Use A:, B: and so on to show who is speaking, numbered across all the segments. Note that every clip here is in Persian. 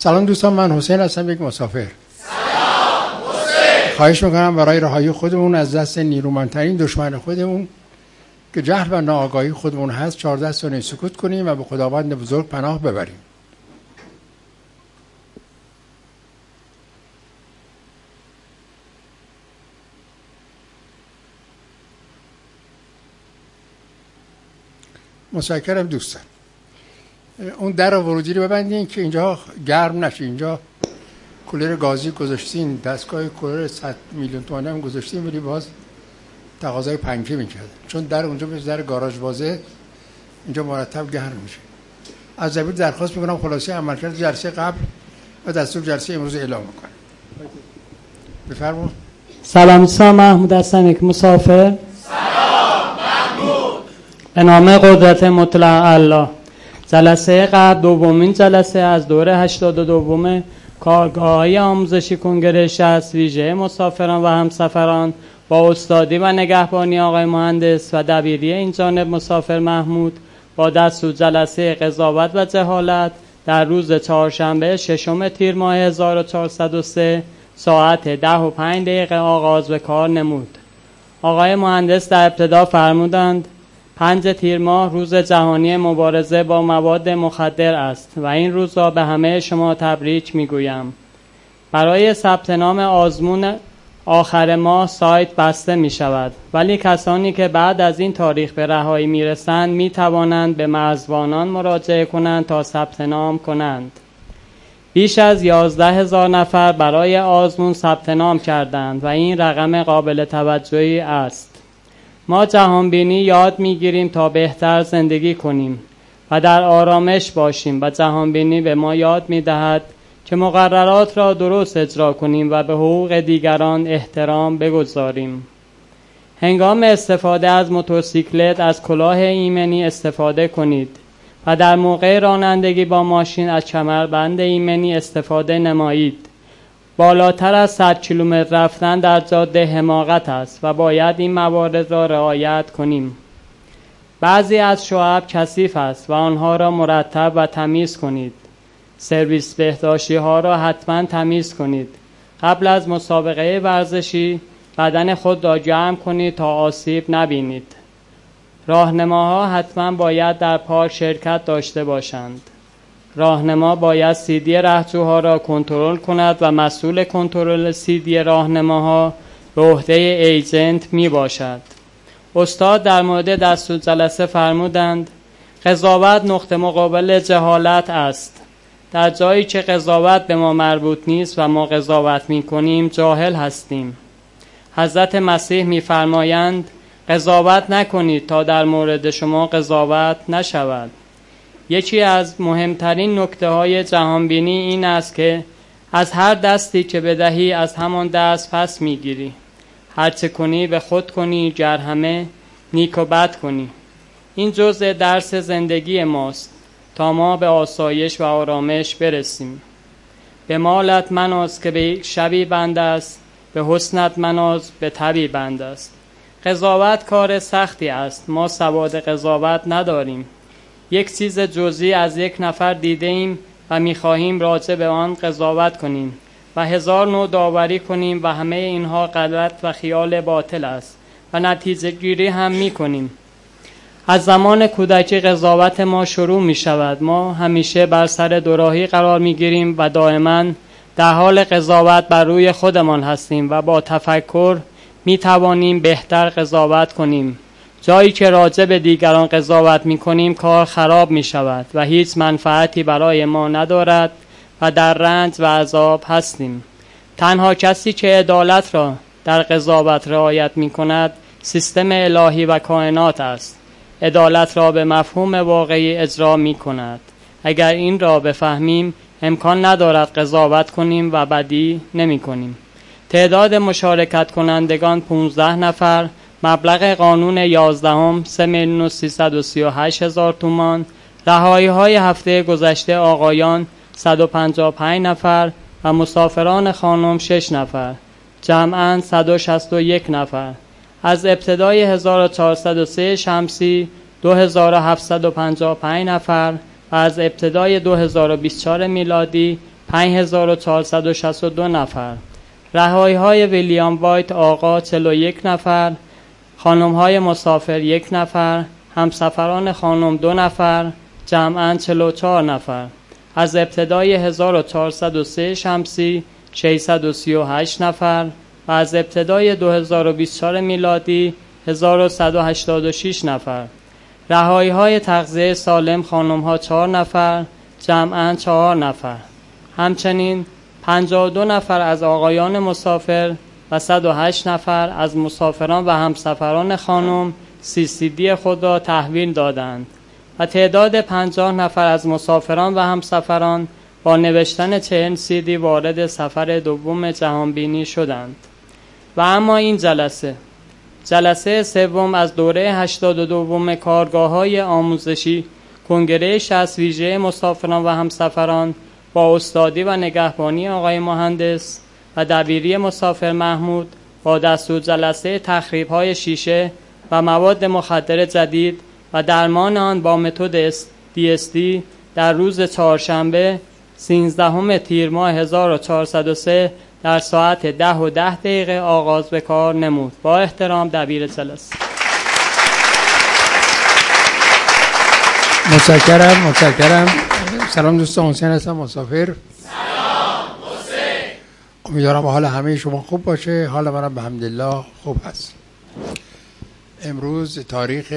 A: سلام دوستان، من حسین هستم، یک مسافر.
B: سلام حسین.
A: خواهش میکنم برای رهایی خودمون از دست نیرومندترین دشمن خودمون که جهل و ناآگاهی خودمون هست 14 ثانیه سکوت کنیم و به خداوند بزرگ پناه ببریم. متشکرم دوستان. اون در ورودی رو ببندین که اینجا گرم نشه. اینجا کولر گازی گذاشتین، دستگاه کولر 100 میلیون تومانی هم گذاشتین، ولی باز تقاضای پنکه میکرد، چون در اونجا مثل در گاراژ بازه اینجا مرتب گرم میشه. از زمین درخواست میکنم خلاصه عملکرد جلسه قبل و دستور جلسه امروز اعلام میکنم. بفرمایید.
C: سلام دوستان، محمود هستم، یک مسافر.
B: سلام محمود.
C: به نام قدرت مطلق الله. جلسه قبل دومین جلسه از دوره 82 کارگاه‌های آموزشی کنگره 60 ویژه مسافران و همسفران با استادی و نگهبانی آقای مهندس و دبیری این جانب مسافر محمود با دستور جلسه قضاوت و جهالت در روز چهارشنبه 6 تیر ماه 1403 ساعت 10:05 آغاز به کار نمود. آقای مهندس در ابتدا فرمودند 5 تیر ماه روز جهانی مبارزه با مواد مخدر است و این روز را به همه شما تبریک میگویم. برای ثبت نام آزمون آخر ماه سایت بسته می شود، ولی کسانی که بعد از این تاریخ به رهایی می رسند می توانند به مرزبانان مراجعه کنند تا ثبت نام کنند. بیش از 11,000 نفر برای آزمون ثبت نام کردند و این رقم قابل توجهی است. ما جهانبینی یاد میگیریم تا بهتر زندگی کنیم و در آرامش باشیم و جهانبینی به ما یاد میدهد که مقررات را درست اجرا کنیم و به حقوق دیگران احترام بگذاریم. هنگام استفاده از موتورسیکلت از کلاه ایمنی استفاده کنید و در موقع رانندگی با ماشین از کمربند ایمنی استفاده نمایید. بالاتر از 100 کیلومتر رفتن در جاده حماقت است و باید این موارد را رعایت کنیم. بعضی از شعب کثیف است و آنها را مرتب و تمیز کنید. سرویس بهداشتی ها را حتما تمیز کنید. قبل از مسابقه ورزشی بدن خود را جمع کنید تا آسیب نبینید. راهنماها حتما باید در پارک شرکت داشته باشند. راهنما باید CD رهجوها را کنترل کند و مسئول کنترل CD راهنماها به عهده ایجنت می باشد. استاد در مورد دستور جلسه فرمودند قضاوت نقطه مقابل جهالت است. در جایی که قضاوت به ما مربوط نیست و ما قضاوت می کنیم جاهل هستیم. حضرت مسیح می فرمایند قضاوت نکنید تا در مورد شما قضاوت نشود. یکی از مهمترین نکته‌های جهانبینی این است که از هر دستی که بدهی از همان دست پس میگیری. هرچه کنی به خود کنی، گر همه نیک و بد کنی. این جزء درس زندگی ماست تا ما به آسایش و آرامش برسیم. به مالت مناز که به شبی بند است، به حسنت مناز به تبی بند است. قضاوت کار سختی است، ما سواد قضاوت نداریم. یک چیز جزئی از یک نفر دیده ایم و می‌خواهیم راجع به آن قضاوت کنیم و 1000 نوع داوری کنیم و همه اینها غلط و خیال باطل است و نتیجه گیری هم می‌کنیم. از زمان کودکی قضاوت ما شروع می‌شود. ما همیشه بر سر دوراهی قرار می‌گیریم و دائما در حال قضاوت بر روی خودمان هستیم و با تفکر می‌توانیم بهتر قضاوت کنیم. جایی که راجع به دیگران قضاوت می‌کنیم کار خراب می‌شود و هیچ منفعتی برای ما ندارد و در رنج و عذاب هستیم. تنها کسی که عدالت را در قضاوت رعایت می‌کند سیستم الهی و کائنات است. عدالت را به مفهوم واقعی اجرا می‌کند. اگر این را بفهمیم امکان ندارد قضاوت کنیم و بدی نمی‌کنیم. تعداد مشارکت کنندگان 15 نفر، مبلغ قانون 11 3,338,000 تومان. رهایی های هفته گذشته آقایان 155 نفر و مسافران خانم 6 نفر، جمعاً 161 نفر. از ابتدای 1403 شمسی 2755 نفر و از ابتدای 2024 میلادی 5462 نفر. رهایی‌های ویلیام وایت آقا 41 نفر، خانم‌های مسافر 1 نفر، همسفران خانم 2 نفر، جمعاً 44 نفر. از ابتدای 1403 شمسی 638 نفر و از ابتدای 2024 میلادی 1186 نفر. رهایی‌های تغذیه سالم خانم‌ها 4 نفر، جمعاً 4 نفر. همچنین 52 نفر از آقایان مسافر و 108 نفر از مسافران و همسفران خانم CCD خود را تحویل دادند و تعداد 50 نفر از مسافران و همسفران با نوشتن 40 CD وارد سفر دوم جهانبینی شدند. و اما این جلسه سوم از دوره 82 کارگاه‌های آموزشی کنگره 60 ویژه مسافران و همسفران با استادی و نگهبانی آقای مهندس و دبیری مسافر محمود با دستور جلسه تخریب‌های شیشه و مواد مخدر جدید و درمان آن با متد DSD در روز چهارشنبه 13 تیر ماه 1403 در ساعت 10:10 آغاز به کار نمود. با احترام دبیر جلسه.
A: متشکرم. سلام دوستان، حسین هستم، مسافر.
B: سلام حسین.
A: امیدوارم حال همه شما خوب باشه. حال منم به حمدالله خوب هست. امروز تاریخ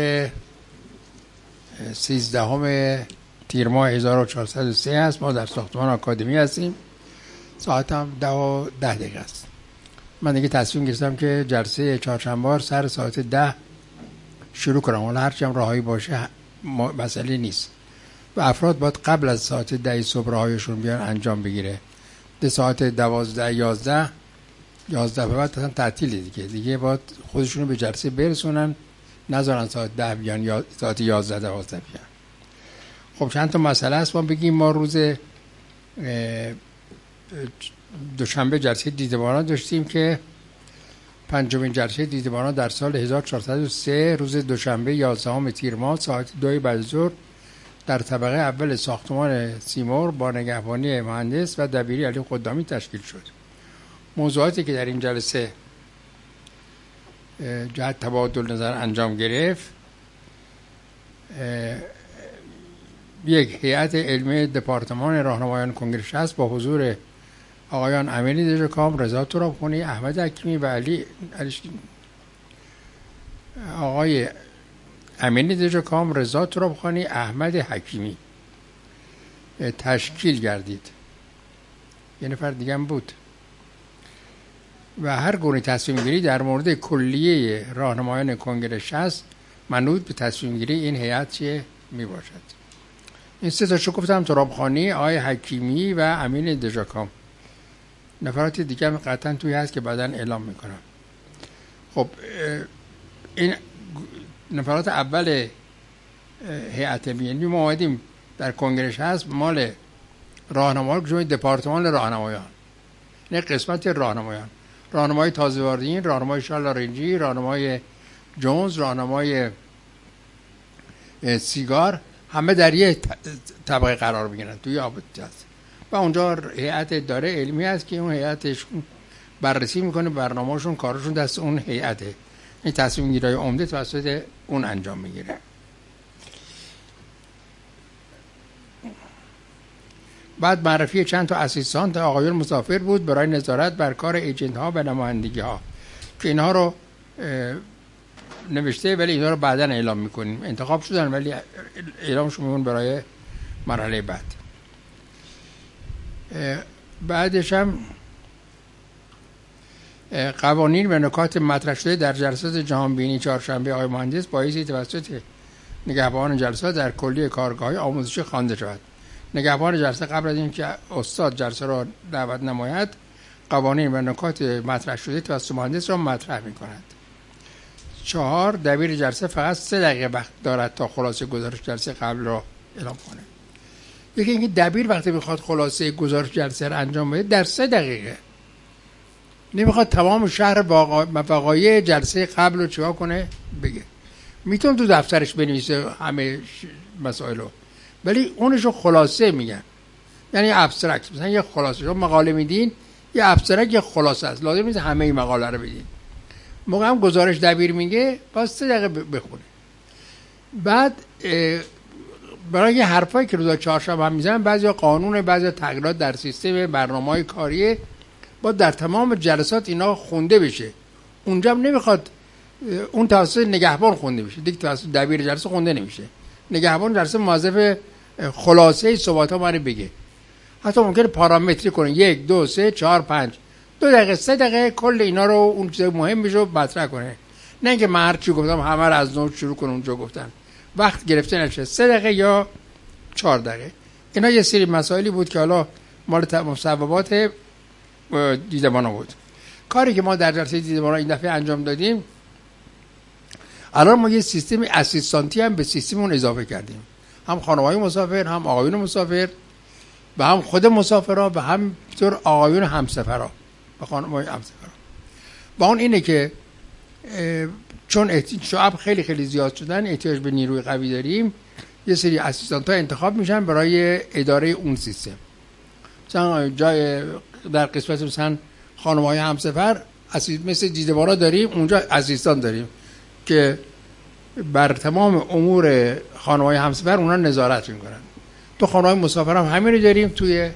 A: 13 تیر ماه 1403 است. ما در ساختمان آکادمی هستیم. ساعت هم 10:10 است. من دیگه تصمیم گرفتم که جلسه چهارشنبه سر ساعت 10 شروع کنم. حالا هرچی هم راهی باشه مسئله نیست و افراد باید قبل از ساعت 10 صبح راهیشون بیان انجام بگیره. ده ساعت 12 11 به بعد اصلا تعطیله دیگه باید خودشونو به جلسه برسونن، نذارن ساعت 10 بیان یا ساعت 11 12 بیان. خب چند تا مسئله است. ما بگیم ما روز دوشنبه جلسه دیدبانان داشتیم که پنجمین جلسه دیدبانان در سال 1403 روز دوشنبه 11 تیر ماه ساعت 2 بعد از ظهر در طبقه اول ساختمان سیمور با نگهبانی مهندس و دبیری علی قدامی تشکیل شد. موضوعاتی که در این جلسه جهت تبادل نظر انجام گرفت: یک، هیئت علمی دپارتمان راهنمایان کنگره 60 با حضور آقایان امینی دژکام، رضا ترابخانی، احمد حکیمی و آقای امینی دژکام، رضا ترابخانی، احمد حکیمی تشکیل گردید. یه نفر دیگه هم بود و هر گونه تصمیم گیری در مورد کلیه راهنمایان کنگره 60 منوط به تصمیم گیری این هیئت چه می باشد. این سه تاشو گفتم: ترابخانی، آقای حکیمی و امین دژکام. نفرات دیگه هم قطعا توی هست که بعداً اعلام میکنم. خب این نفرات اول هیئت علمی ما اومدیم در کنگرهش هست مال راهنمایان که جمعی دپارتمان راهنمایان، نه قسمت راهنمای تازه واردین، راهنمای شالارنجی، راهنمای جونز، راهنمای سیگار، همه در یه طبقه قرار میگیرن توی آبادی هست و اونجا هیئت اداره علمی هست که اون هیئتشون بررسی میکنه برنامه‌شون، کارشون دست اون هیئته. این تصمیم گیری عمده توسط اون انجام میگیره. بعد معرفی چند تا اسیستانت آقایون مسافر بود برای نظارت بر کار ایجنت ها و نمایندگی ها که اینها رو نوشته ولی اینها رو بعداً اعلام میکنیم. انتخاب شدن ولی اعلامشون میکنیم برای مرحله بعد. بعدش هم قوانین و نکات مطرح شده در جلسات جهانبینی چهارشنبه آقای مهندس بایستی توسط نگهبان جلسات در کلیه کارگاه‌های آموزشی خوانده شود. نگهبان جلسه قبل از اینکه استاد جلسه را دعوت نماید قوانین و نکات مطرح شده توسط مهندس را مطرح می‌کند. 4 دبیر جلسه فقط 3 دقیقه وقت دارد تا خلاصه گزارش جلسه قبل را اعلام کنه. یکی اینکه دبیر وقتی میخواد خلاصه گزارش جلسه را انجام بده در 3 دقیقه نمیخواد تمام شهر وقایع جلسه قبل رو چیکار کنه بگه. میتونه تو دفترش بنویسه همه مسائل رو ولی اونشو خلاصه میگن. یعنی ابسترکت. مثلا یه خلاصه، شما مقاله میدین، یه ابسترکت یه خلاصه است، لازم نیست همه این مقاله رو بدین. موقع هم گزارش دبیر میگه باز 3 دقیقه بخونه. بعد برای حرفایی که روز چهارشنبه هم میزنن، بعضی قانون، بعضی تغییرات در سیستم برنامه‌های کاری، با در تمام جلسات اینا خونده بشه. اونجا هم نمیخواد اون توسط نگهبان خونده بشه، دیگه توسط دبیر جلسه خونده نمیشه. نگهبان جلسه موظف خلاصه صحبت‌ها ما رو بگه. حتی ممکنه پارامتری کنه 1 2 3 4 5 2 دقیقه 3 دقیقه کل اینا رو، اون چیز مهم میشه مطرح کنه. نه اینکه من هر چی گفتم همه رو از نو شروع کنم اونجا گفتن. وقت گرفته نشه 3 دقیقه یا 4 دقیقه. اینا یه سری مسائلی بود که حالا مال مصوبات دیدبانا بود. کاری که ما در جلسه دیدبانا این دفعه انجام دادیم، الان ما یه سیستم اسیستانتی هم به سیستممون اضافه کردیم. هم خانم‌های مسافر، هم آقایون مسافر، و هم خود مسافرها، و هم طور آقایون همسفرها و خانم‌های همسفرها. با اون اینه که چون شعب خیلی خیلی زیاد شدن، احتیاج به نیروی قوی داریم، یه سری اسیستانت‌ها انتخاب میشن برای اداره اون سیستم. مثلا جای در قسمت مثلا خانم‌های همسفر مثل دیدبانا داریم، اونجا اسیستان داریم که بر تمام امور خانم‌های همسفر اونا نظارت میکنن. تو خانم‌های مسافر هم همین رو داریم. توی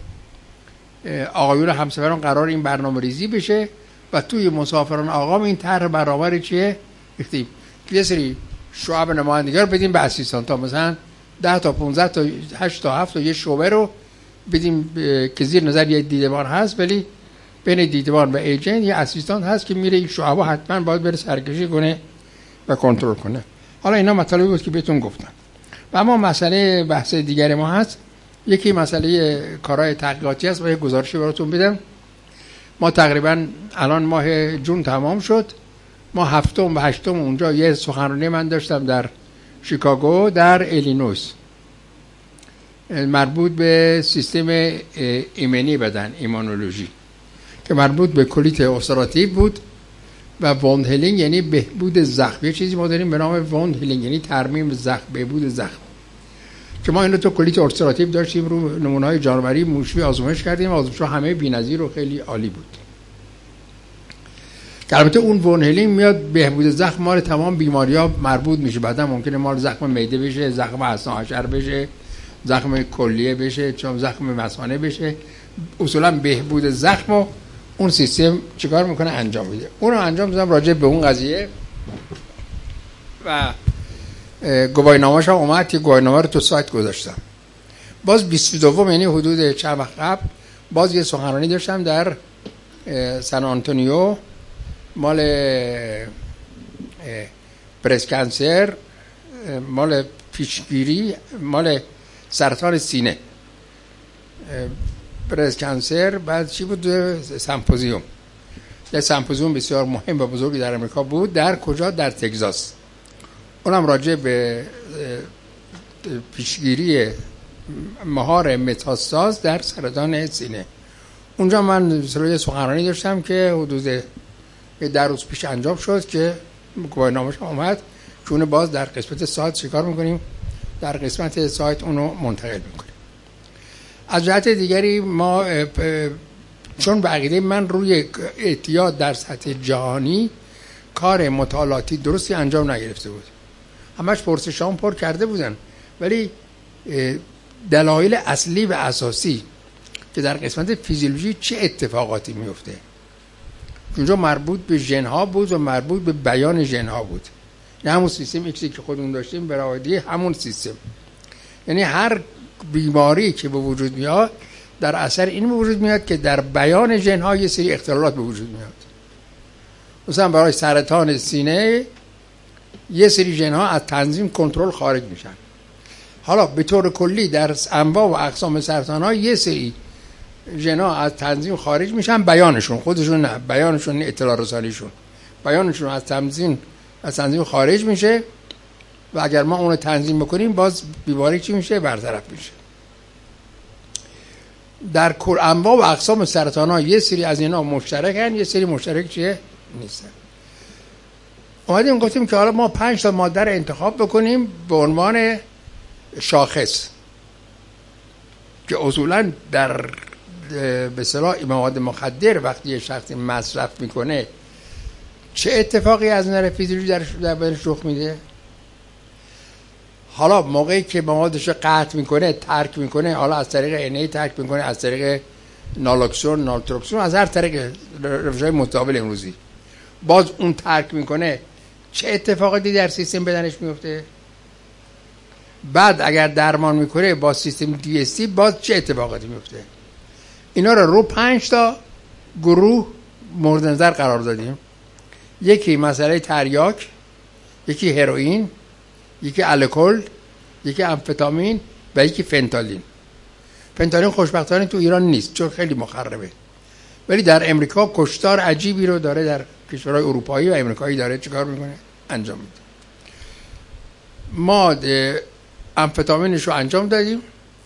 A: آقایون همسفران قرار این برنامه ریزی بشه و توی مسافران آقام این طرح برابر چیه گفتیم یه سری شعب نمایندگی رو بدیم به اسیستانتا، مثلا 10 تا 15 تا 8 تا 7 تا یه شعبه رو بدیم که زیر نظر یه دیدبان هست، ولی بین دیدبان و ایجنت یه اسیستانت هست که میره این شعب‌ها حتما باید بره سرکشی کنه و کنترل کنه. حالا اینا مطالبی بود که بهتون گفتم. و اما مسئله بحث دیگر ما هست، یکی مسئله کارهای تحقیقاتی است و یه گزارشی براتون بدم. ما تقریبا الان ماه جون تمام شد. ما 7 و 8 اونجا یه سخنرانی من داشتم در شیکاگو در ایلینویس، مربوط به سیستم ایمنی بدن، ایمانولوژی، که مربوط به کلیت اولسراتیو بود و ووند هیلینگ یعنی بهبود زخم. یه چیزی ما داریم به نام ووند هیلینگ یعنی ترمیم زخم، بهبود زخم، که ما این رو تو کلیت اولسراتیو داشتیم، رو نمونه‌های جانوری موشی آزمایش کردیم. آزمایش‌ها همه بی‌نظیر و خیلی عالی بود. البته اون ووند هیلینگ میاد بهبود زخم مال تمام بیماری‌ها مربوط میشه. بعدا ممکنه مال زخم معده بشه، زخم اثناعشر بشه، زخم کلیه بشه، چون زخم مثانه بشه. اصولا بهبود زخم و اون سیستم چیکار میکنه انجام میده. اون رو انجام میدم راجع به اون قضیه و گواهینامه‌اش هم اومد که گواهینامه رو تو سایت گذاشتم. باز 22 یعنی حدود چند وقت قبل باز یه سخنرانی داشتم در سن آنتونیو مال برست کانسر، مال پیشگیری، مال سرطان سینه، برست کانسر. بعد چی بود؟ سمپوزیوم، یه سمپوزیوم بسیار مهم و بزرگی در امریکا بود. در کجا؟ در تگزاس. اونم راجع به پیشگیری مهار متاستاز در سرطان سینه. اونجا من یه سخنرانی داشتم که حدود 10 روز پیش انجام شد که گواهینامه‌اش اومد. چون باز در قسمت سایت چیکار میکنیم؟ در قسمت سایت اونو منتقل میکنیم. از جهت دیگری ما چون به عقیده من روی اعتیاد در سطح جهانی کار مطالعاتی درستی انجام نگرفته بود. همش پرسشام پر کرده بودن، ولی دلایل اصلی و اساسی که در قسمت فیزیولوژی چه اتفاقاتی میفته اونجا مربوط به ژن ها بود و مربوط به بیان ژن ها بود. نه همون سیستم ایکسی که خودمون داشتیم برای همون سیستم. یعنی هر بیماری که به وجود میاد در اثر این به وجود میاد که در بیان ژن ها یه سری اختلالات به وجود میاد. مثلا برای سرطان سینه یه سری ژن ها از تنظیم کنترل خارج میشن. حالا به طور کلی در انواع و اقسام سرطان ها یه سری ژن ها از تنظیم خارج میشن، بیانشون خودشون نه، بیانشون اطلاع رسانیشون، بیانشون از تنظیم خارج میشه و اگر ما اون رو تنظیم بکنیم باز بیماری چی میشه؟ برطرف میشه. در کل انواع و اقسام سرطان ها یه سری از اینا مشترکن، یه سری مشترک چیه؟ نیستن. اومدیم گفتیم که حالا ما 5 تا ماده رو انتخاب بکنیم به عنوان شاخص که اصولا در به اصطلاح مواد مخدر وقتی یه شخصی مصرف میکنه چه اتفاقی از نظر فیزیولوژی در بدنش رخ میده؟ حالا موقعی که موادش رو قطع میکنه، ترک میکنه، حالا از طریق NA ترک میکنه، از طریق نالوکسون، نالتروکسون، از هر طریق روش‌های متقابل امروزی باز اون ترک میکنه، چه اتفاقاتی در سیستم بدنش میفته؟ بعد اگر درمان میکنه با سیستم DST باز چه اتفاقاتی میفته؟ اینا رو 5 تا گروه مورد نظر قرار دادیم. یکی مسئله تریاک، یکی هروئین، یکی الکل، یکی آمفتامین و یکی فنتالین. فنتالین خوشبختانه تو ایران نیست چون خیلی مخربه، ولی در امریکا کشتار عجیبی رو داره، در کشورهای اروپایی و امریکایی داره چیکار میکنه؟ انجام میده. ما آمفتامینش رو انجام دادیم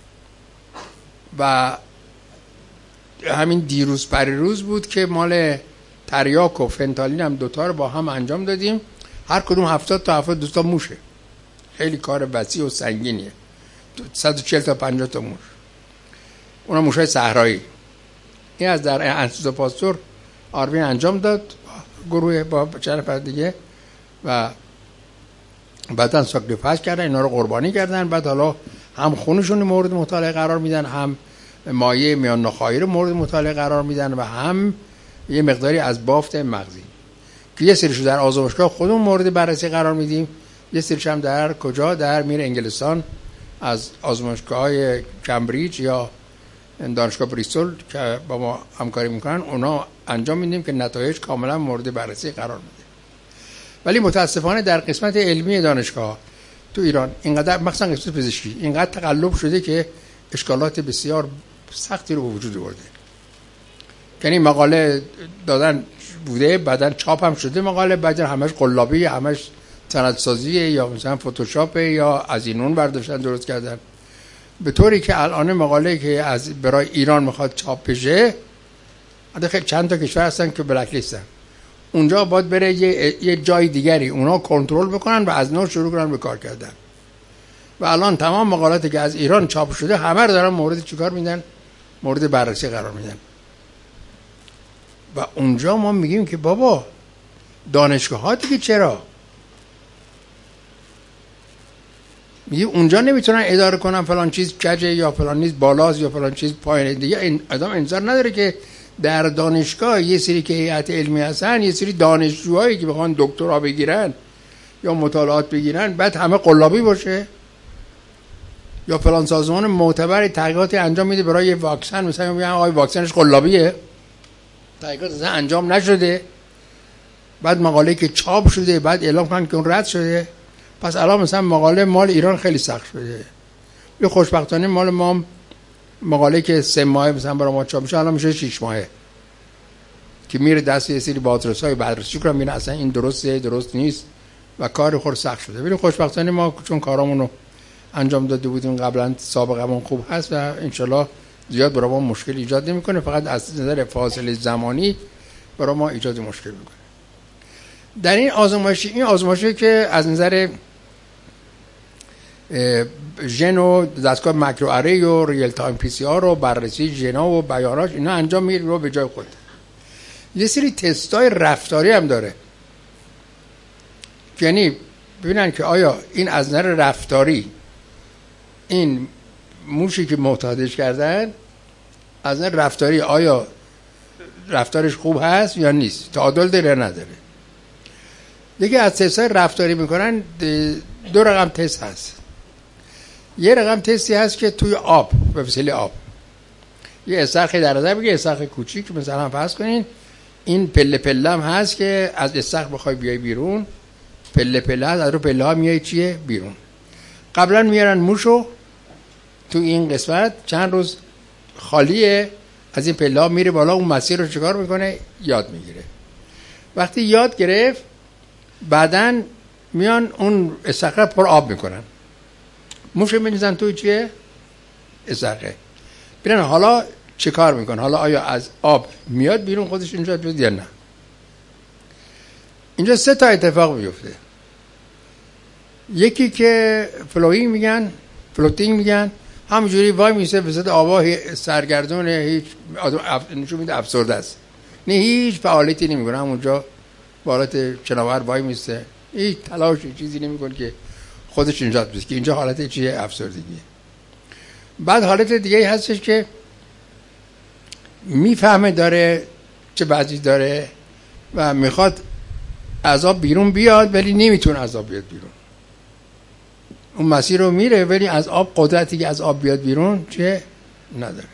A: و همین دیروز پریروز بود که مال تریاک و فنتالین هم دوتا رو با هم انجام دادیم. هر کدوم 70 تا 72 تا موشه، خیلی کار وسیع و سنگینیه، 140 تا 50 تا موش، اونا موشای صحرایی. این از در انستیتو پاستور آروین انجام داد گروه با چند نفر دیگه و بعدن ساکریفایس کردن، اینا رو قربانی کردن. بعد حالا هم خونشون مورد مطالعه قرار میدن، هم مایع میان نخاعی رو مورد مطالعه قرار میدن و هم یه مقداری از بافت مغزی که یه سریشو در آزمایشگاه خودمون مورد بررسی قرار میدیم، یه سریش هم در کجا؟ در میر انگلستان از آزمایشگاه‌های کمبریج یا دانشگاه بریستول که با ما همکاری میکنن اونا انجام میدیم که نتایج کاملا مورد بررسی قرار میده. ولی متاسفانه در قسمت علمی دانشگاه تو ایران اینقدر، مثلا قسمت پزشکی، اینقدر تقلب شده که اشکالات بسیار سختی رو به وجود آورده. یعنی مقاله دادن بوده، بعدن چاپ هم شده مقاله، بعدن همش قلابی، همش سندسازیه یا مثلا فتوشاپ یا از اینون برداشتن درست کردن، به طوری که الان مقاله که از برای ایران میخواد چاپ بشه خیلی چند تا کشور هستن که بلک لیستن، اونجا باید بره یه جای دیگری اونا کنترل بکنن و از نو شروع کنن به کار کردن. و الان تمام مقالاتی که از ایران چاپ شده همه رو دارن مورد چیکار میدن؟ مورد بررسی قرار میدن. و اونجا ما میگیم که بابا دانشگاه ها دیگه چرا؟ میگیم اونجا نمیتونن اداره کنن فلان چیز کجه یا فلان نیست بالاست یا فلان چیز پایینه. دیگه این آدم انتظار نداره که در دانشگاه یه سری که هیئت علمی هستن، یه سری دانشجوهایی که بخوان دکترا بگیرن یا مطالعات بگیرن بعد همه قلابی باشه، یا فلان سازمان معتبر تحقیقاتی انجام میده برای یه واکسن، مثلا میگن آقای واکسنش قلابیه، تحقیقات اصلا انجام نشده، بعد مقاله که چاپ شده بعد اعلام کنن که اون رد شده. پس الان مثلا مقاله مال ایران خیلی سخت شده. یه خوشبختانه مال ما مقاله که 3 ماه مثلا برای ما چاپ میشه الان میشه 6 ماهه که میره دست یه سری بازرسای بررسی کنن میره اصلا این درسته درست نیست و کار خور سخت شده. ولی خوشبختانه ما چون کارامون رو انجام داده بودیم قبلا، سابقمون خوب هست و انشالله زیاد برای ما مشکل ایجاد نمیکنه، فقط از نظر فاصله زمانی برای ما ایجاد مشکل میکنه. در این آزمایشی که از نظر ژن و دستگاه ماکرو اری و ریل تایم پی سی آر و بررسی ژنا و بیاناش اینا انجام میگیره رو به جای خود. یه سری تستای رفتاری هم داره، یعنی ببینن که آیا این از نظر رفتاری این موشی که معتادش کردن از نظر رفتاری آیا رفتارش خوب هست یا نیست، تعادل داره یا نداره. یکی از تست‌های رفتاری میکنن 2 رقم تست هست. یه رقم تستی هست که توی آب، به وسیله آب، یه استخر در نظر بگیر، استخر کوچیک مثلا فرض کنین این پله پله هم هست که از استخر بخوای بیای بیرون، پله پله هست، از رو پله ها میای چیه بیرون. قبلا میارن موشو تو این قسمت چند روز خالیه، از این پله ها میره بالا، اون مسیر رو چیکار میکنه؟ یاد میگیره. وقتی یاد گرفت بعدن میان اون استخر پر آب میکنن، موش می‌ریزن توی چیه؟ استخر. ببینن حالا چه کار میکنه، حالا آیا از آب میاد بیرون خودش اینجا تو یا نه. اینجا 3 تا اتفاق میفته. یکی که فلوتینگ میگن، همینجوری وای میسه به صورت آوا سرگردون، هیچ نشون میده افسرده است، نه هیچ فعالیتی نمیکنه، همونجا بالات چناور وای میسه، هیچ تلاش چیزی نمیکنه که خودش نجات بده، که اینجا حالت چیه؟ افسردگیه. بعد حالت دیگه هستش که میفهمه داره چه وضعی داره و میخواد عذاب بیرون بیاد ولی نمیتونه عذاب بیاد بیرون، اون مسیر رو میره ولی از آب قدرتی که از آب بیاد بیرون چه نداره.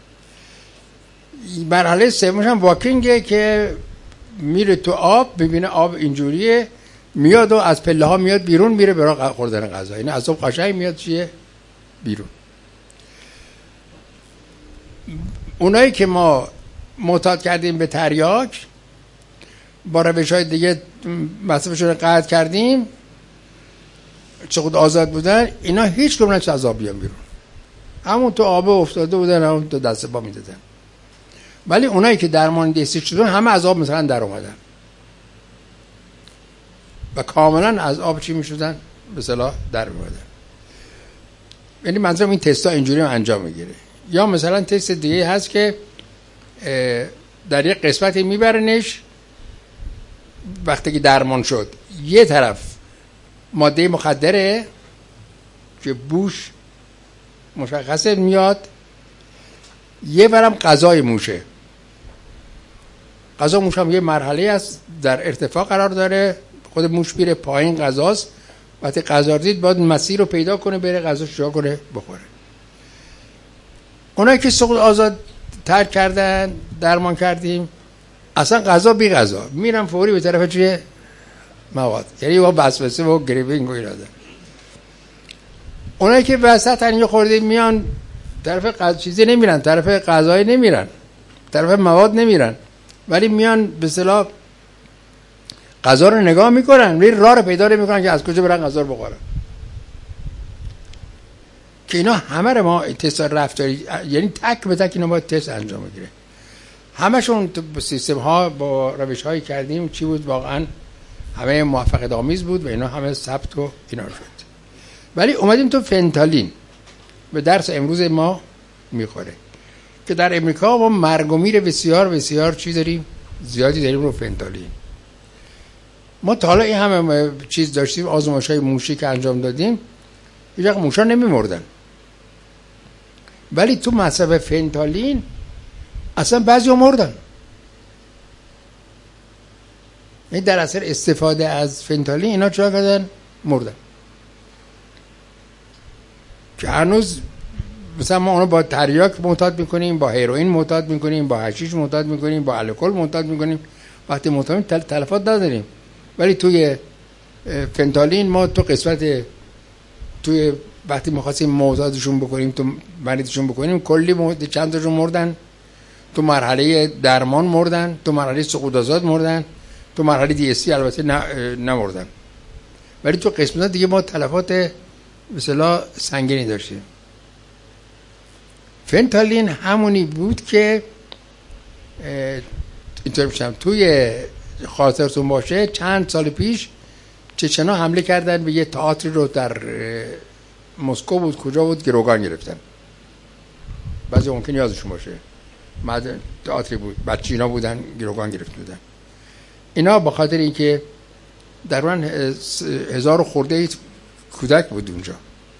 A: مرحله سومش هم واکینگه که میره تو آب، ببینه آب اینجوریه، میاد و از پله ها میاد بیرون، میره برای خوردن غذا، این از آب قشنگ میاد چیه؟ بیرون. اونایی که ما معتاد کردیم به تریاک، با روش‌های دیگه مصرفشون رو قطع کردیم، چقدر آزاد بودن، اینا هیچ کدوم نمیشه از آب بیان بیرون، همون تو آب افتاده بودن، همون تو دست پا میدادن. ولی اونایی که درمان دیسی شدن همه از آب مثلا در اومدن و کاملا از آب چی میشدن؟ به اصطلاح در اومدن. یعنی منظورم این تستا اینجوری انجام میگیره. یا مثلا تست دیگه هست که در یک قسمتی میبرنش، وقتی که درمان شد یه طرف ماده مخدره که بوش مشخصه میاد، یه برم غذای موشه. غذا موش هم یه مرحله است، در ارتفاع قرار داره، خود موش میره پایین، غذاست، وقتی غذا رو دید باید مسیر رو پیدا کنه بره غذا شروع کنه بخوره. اونایی که سقوط آزاد ترک کردن درمان کردیم، اصلا غذا بی غذا میرن فوری به طرف چیه؟ مواد، یعنی با وسوسه و گریوینگ و ایراده. اونایی که وسط هنگی خورده میان طرف چیزی نمیرن، طرف غذایی نمیرن، طرف مواد نمیرن، ولی میان به اصطلاح غذا رو نگاه میکنن ولی راه رو پیدا نمیکنن که از کجا برن غذا رو بخورن. که اینا همه رو ما تست رفتاری، یعنی تک به تک اینا باید تست انجام بگیره. همشون تو سیستم ها با روش هایی کردیم، چی بود واقعا همه موفقیت آمیز بود و اینا همه ثبت و اینا شد. ولی اومدیم تو فنتالین به درس امروز ما میخوره که در امریکا ما مرگ و میر بسیار بسیار چی داریم؟ زیادی داریم رو فنتالین. ما تا حالا این همه چیز داشتیم، آزمایش‌های موشی که انجام دادیم، هیچ وقت موشا نمیمردن، ولی تو مصرف فنتالین اصلا بعضی ها مردن. این در اثر استفاده از فنتالین اینا چرا کردن؟ مردن. که هنوز مثلا ما اونو با تریاک معتاد میکنیم، با هیروئین معتاد میکنیم، با حشیش معتاد میکنیم، با الکل معتاد میکنیم، وقتی معتاد تلفات نداریم. ولی توی فنتالین ما تو قسمت توی وقتی می‌خواستیم معتادشون بکنیم، تو مریضشون بکنیم، کلی چند تاشون مردن، تو مرحله درمان مردن، تو مرحله سقوط آزاد مردن، تو مرحله دی اس البته نمردن، ولی تو قسمت دیگه ما تلفات به اصطلاح سنگینی داشتیم. فنتالین همونی بود که اینطور میشم توی خاطرتون باشه چند سال پیش چچنا حمله کردن به یه تئاتری رو در مسکو بود، کجا بود، گروگان گرفتن. بعضی ممکن یادشون باشه، بعد تئاتری بود، بچه اینا بودن گروگان گرفته بودن. اینا به خاطر اینکه در من 1000 خورده کودک بود اونجا،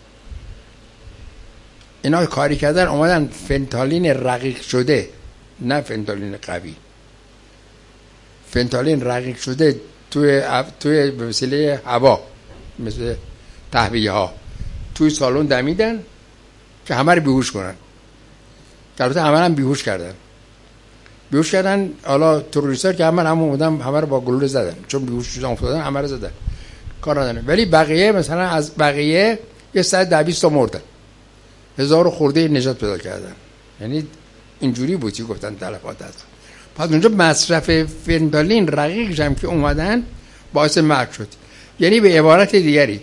A: اینا کاری کردن اومدن فنتالین رقیق شده، نه فنتالین قوی، فنتالین رقیق شده توی به وسیله هوا مثل تهویه ها توی سالن دمیدن که همه رو بیهوش کنن. البته همه هم بیهوش کردن. حالا تروریست‌ها که همه اومدن همه رو با گلوله زدن، چون بیهوش شدن افتادن همه رو زدن، کار ندارن. ولی بقیه مثلا از بقیه یه 120 تا مردن، 1000 خورده نجات پیدا کردن. یعنی اینجوری بود که گفتن تلفات هست. پس اونجا مصرف فنتالین رقیقش هم که اومدن باعث مرگ شد. یعنی به عبارت دیگری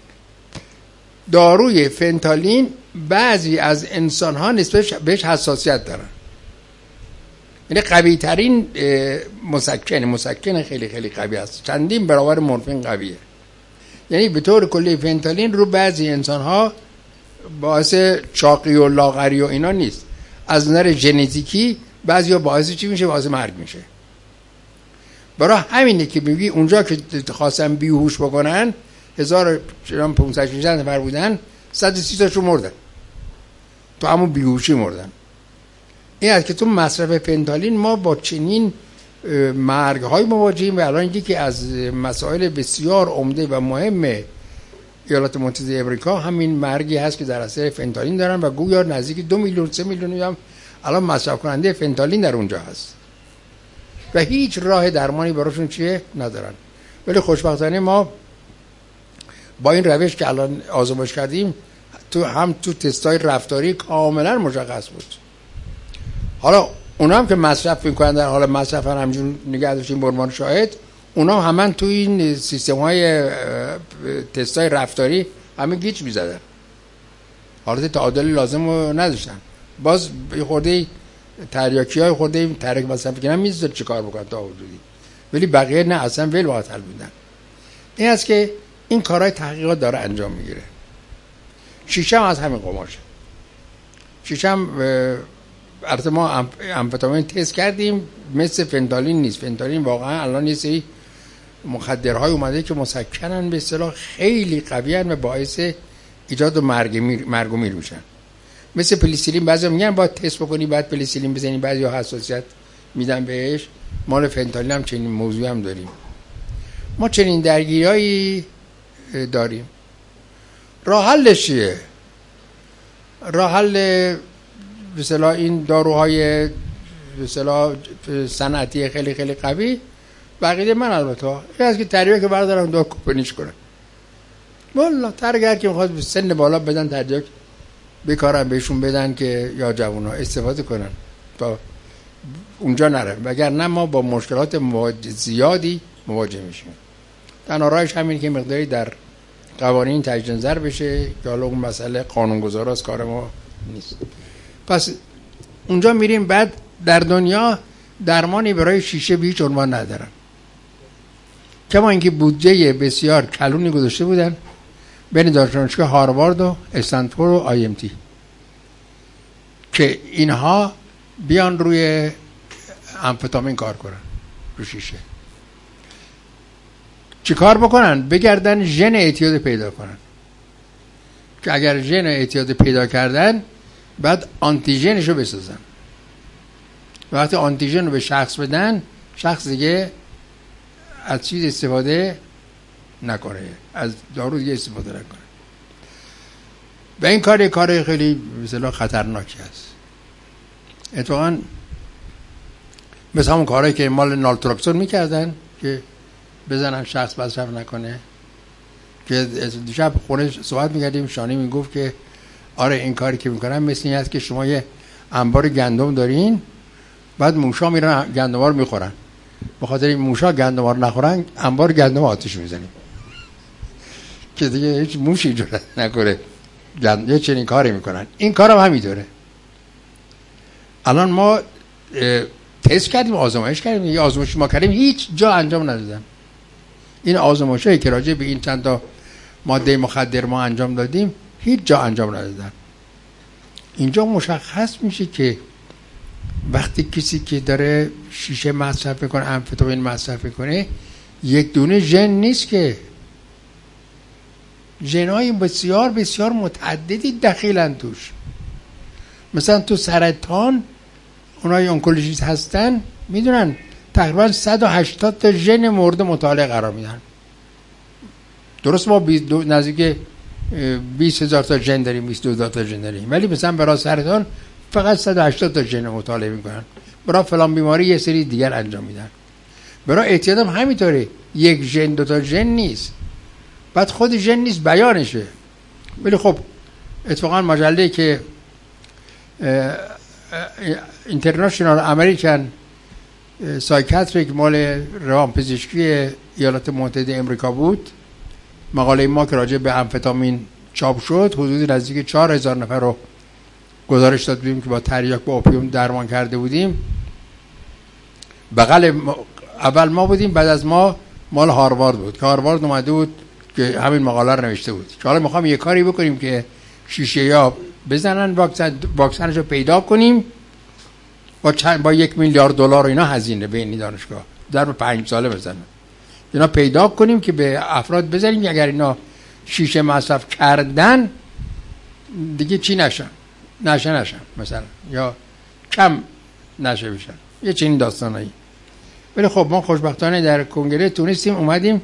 A: داروی فنتالین بعضی از انسان ها نسبت بهش حساسیت دارن، یعنی قوی ترین مسکن خیلی خیلی قوی است، چندین برابر مورفین قویه. یعنی به طور کلی فنتالین رو بعضی انسان ها باعث چاقی و لاغری و اینا نیست. از نظر ژنتیکی بعضیا باعث چی میشه؟ باعث مرگ میشه. برای همینه که میگی اونجا که خواستن بیهوش بکنن 1500 نفر بودن، 130 تاشون مردن، تو همون بیهوشی مردن. این است که تو مصرف فنتانیل ما با چنین مرگ های مواجهیم. و الان یکی از مسائل بسیار عمده و مهم ایالات متحده آمریکا همین مرگی هست که در اثر فنتانیل دارن و گویا نزدیک 2 میلیون 3 میلیون هم الان مصرف کننده فنتانیل در اونجا هست و هیچ راه درمانی براشون چیه ندارن. ولی خوشبختانه ما با این روش که الان آزمایش کردیم تو تستای رفتاری کاملا مشخص بود. حالا اونا هم که مصرف میکنن در حال مصرف همجور نگه داشتیم به عنوان شاهد، اونا هم تو این سیستم های تستای رفتاری همه گیج میزدن، حالت تعادل لازم رو نداشتن. باز خورده تریاکی های خورده ترک مصرف کنن میزد چه کار بکنن تا حدودی، ولی بقیه نه، اصلا ول باطل بودن. این است که این کارهای تحقیقات داره انجام میگیره. شیشه هم از همین قماشه. شیشه هم البته ما امفتامین تست کردیم، مثل فنتانیل نیست. فنتانیل واقعا الان یه سری مخدرهای اومده که مسکنن، به اصطلاح خیلی قویان و باعث ایجاد مرگ و میر میشن. مثل پلیسیلین بعضی میگن باید تست بکنی بعد پلیسیلین بزنی، بعضی حساسیت میدن بهش. مال فنتانیل هم چنین موضوعی هم داریم. ما چنین درگیریایی داریم. راه حلش چیه؟ راه حل به اصطلاح این داروهای به اصطلاح صنعتی خیلی خیلی قوی بقیده من البته این است که تریاک که بردارم دو کپنیش کنن. والله ترگر که میخواد سن بالا بدن تریاک بکارن بهشون بدن که یا جوونا استفاده کنن تا اونجا نرم، وگرنه ما با مشکلات زیادی مواجه میشیم. تنها راهش همین که مقداری در قوانین تجدید نظر بشه که حالا اون مسئله قانونگذار است، کار ما نیست. پس اونجا میریم. بعد در دنیا درمانی برای شیشه به هیچ عنوان ندارن، کما اینکه بودجه بسیار کلونی گذاشته بودن بین دانشگاه هاروارد و استنفورد و IMT که اینها بیان روی امفتامین کار کنن، رو شیشه. چی کار بکنن؟ بگردن ژن اعتیاد پیدا کنن که اگر ژن اعتیاد پیدا کردن بعد آنتیژنش رو بسازن. وقتی آنتیژن رو به شخص بدن، شخص دیگه از چیز استفاده نکنه، از دارو دیگه استفاده نکنه. و این کار خیلی مثلا خطرناکی است. اتفاقا مثل همون کارهایی که مال نالتروکسون میکردن که بزنن شخص مصرف نکنه، که دیشب خونه صحبت میکردیم، شانی میگفت که آره این کاری که میکنن مثل این است که شما یه انبار گندم دارین، بعد موشا میرن گندم‌ها رو میخورن، به خاطر این موشا گندم‌ها رو نخورن انبار گندم آتش میزنیم که دیگه هیچ موشی جرأت نکنه یه چنین کاری میکنن. این کارم همینطوره. الان ما تست کردیم، آزمایش کردیم، یه آزمایش ما کردیم هیچ جا انجام ندادن. این آزمایشایی که راجع به این چند تا ماده مخدر ما انجام دادیم هیچ جا انجام ندادن. اینجا مشخص میشه که وقتی کسی که داره شیشه مصرف میکنه، امفتامین مصرف میکنه، یک دونه ژن نیست که ژن‌های بسیار بسیار متعددی دخیلن توش. مثلا تو سرطان اونای انکولوژیست هستن میدونن تقریبا 180 تا ژن مورد مطالعه قرار میدن. درست ما نزدیک 20,000 تا ژن داریم، 22,000 تا ژن داریم، ولی مثلا برای سرطان فقط 180 تا ژن مطالعه میکنن. برای فلان بیماری یه سری دیگر انجام میدن. برای اعتیاد هم همینطوره، یک ژن دو تا ژن نیست، بعد خود ژن نیست بیانشه. ولی خب اتفاقا مجله که اینترنشنال امریکن سایکاتریک مال روانپزشکی ایالات متحده آمریکا بود، مقاله ما که راجع به امفتامین چاپ شد، حدود نزدیک 4,000 نفر رو گزارش داد بودیم که با تریاک با اوپیوم درمان کرده بودیم. بغل اول ما بودیم، بعد از ما مال هاروارد بود که هاروارد اومده بود که همین مقاله رو نوشته بود. که حالا میخوام یه کاری بکنیم که شیشه یا بزنن، واکسنش رو پیدا کنیم، با 1 میلیارد دلار اینا هزینه به این دانشگاه در 5 ساله بزنن، اینا پیدا کنیم که به افراد بزنیم که اگر اینا شیشه مصرف کردن دیگه چی نشن مثلا، یا کم نشه بشن، یه چنین داستانایی. ولی خب ما خوشبختانه در کنگره تونستیم اومدیم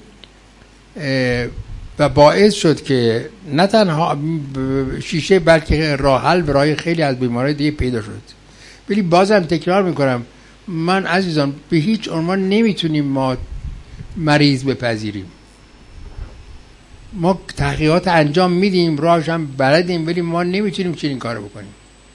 A: و باعث شد که نه تنها شیشه بلکه راه حل برای خیلی از بیمارای دیگه پیدا شد. ولی بازم تکرار میکنم من عزیزان به هیچ عنوان نمیتونیم ما مریض بپذیریم. ما تحقیقات انجام میدیم، راهش هم بلدیم، ولی ما نمیتونیم چنین کارو بکنیم،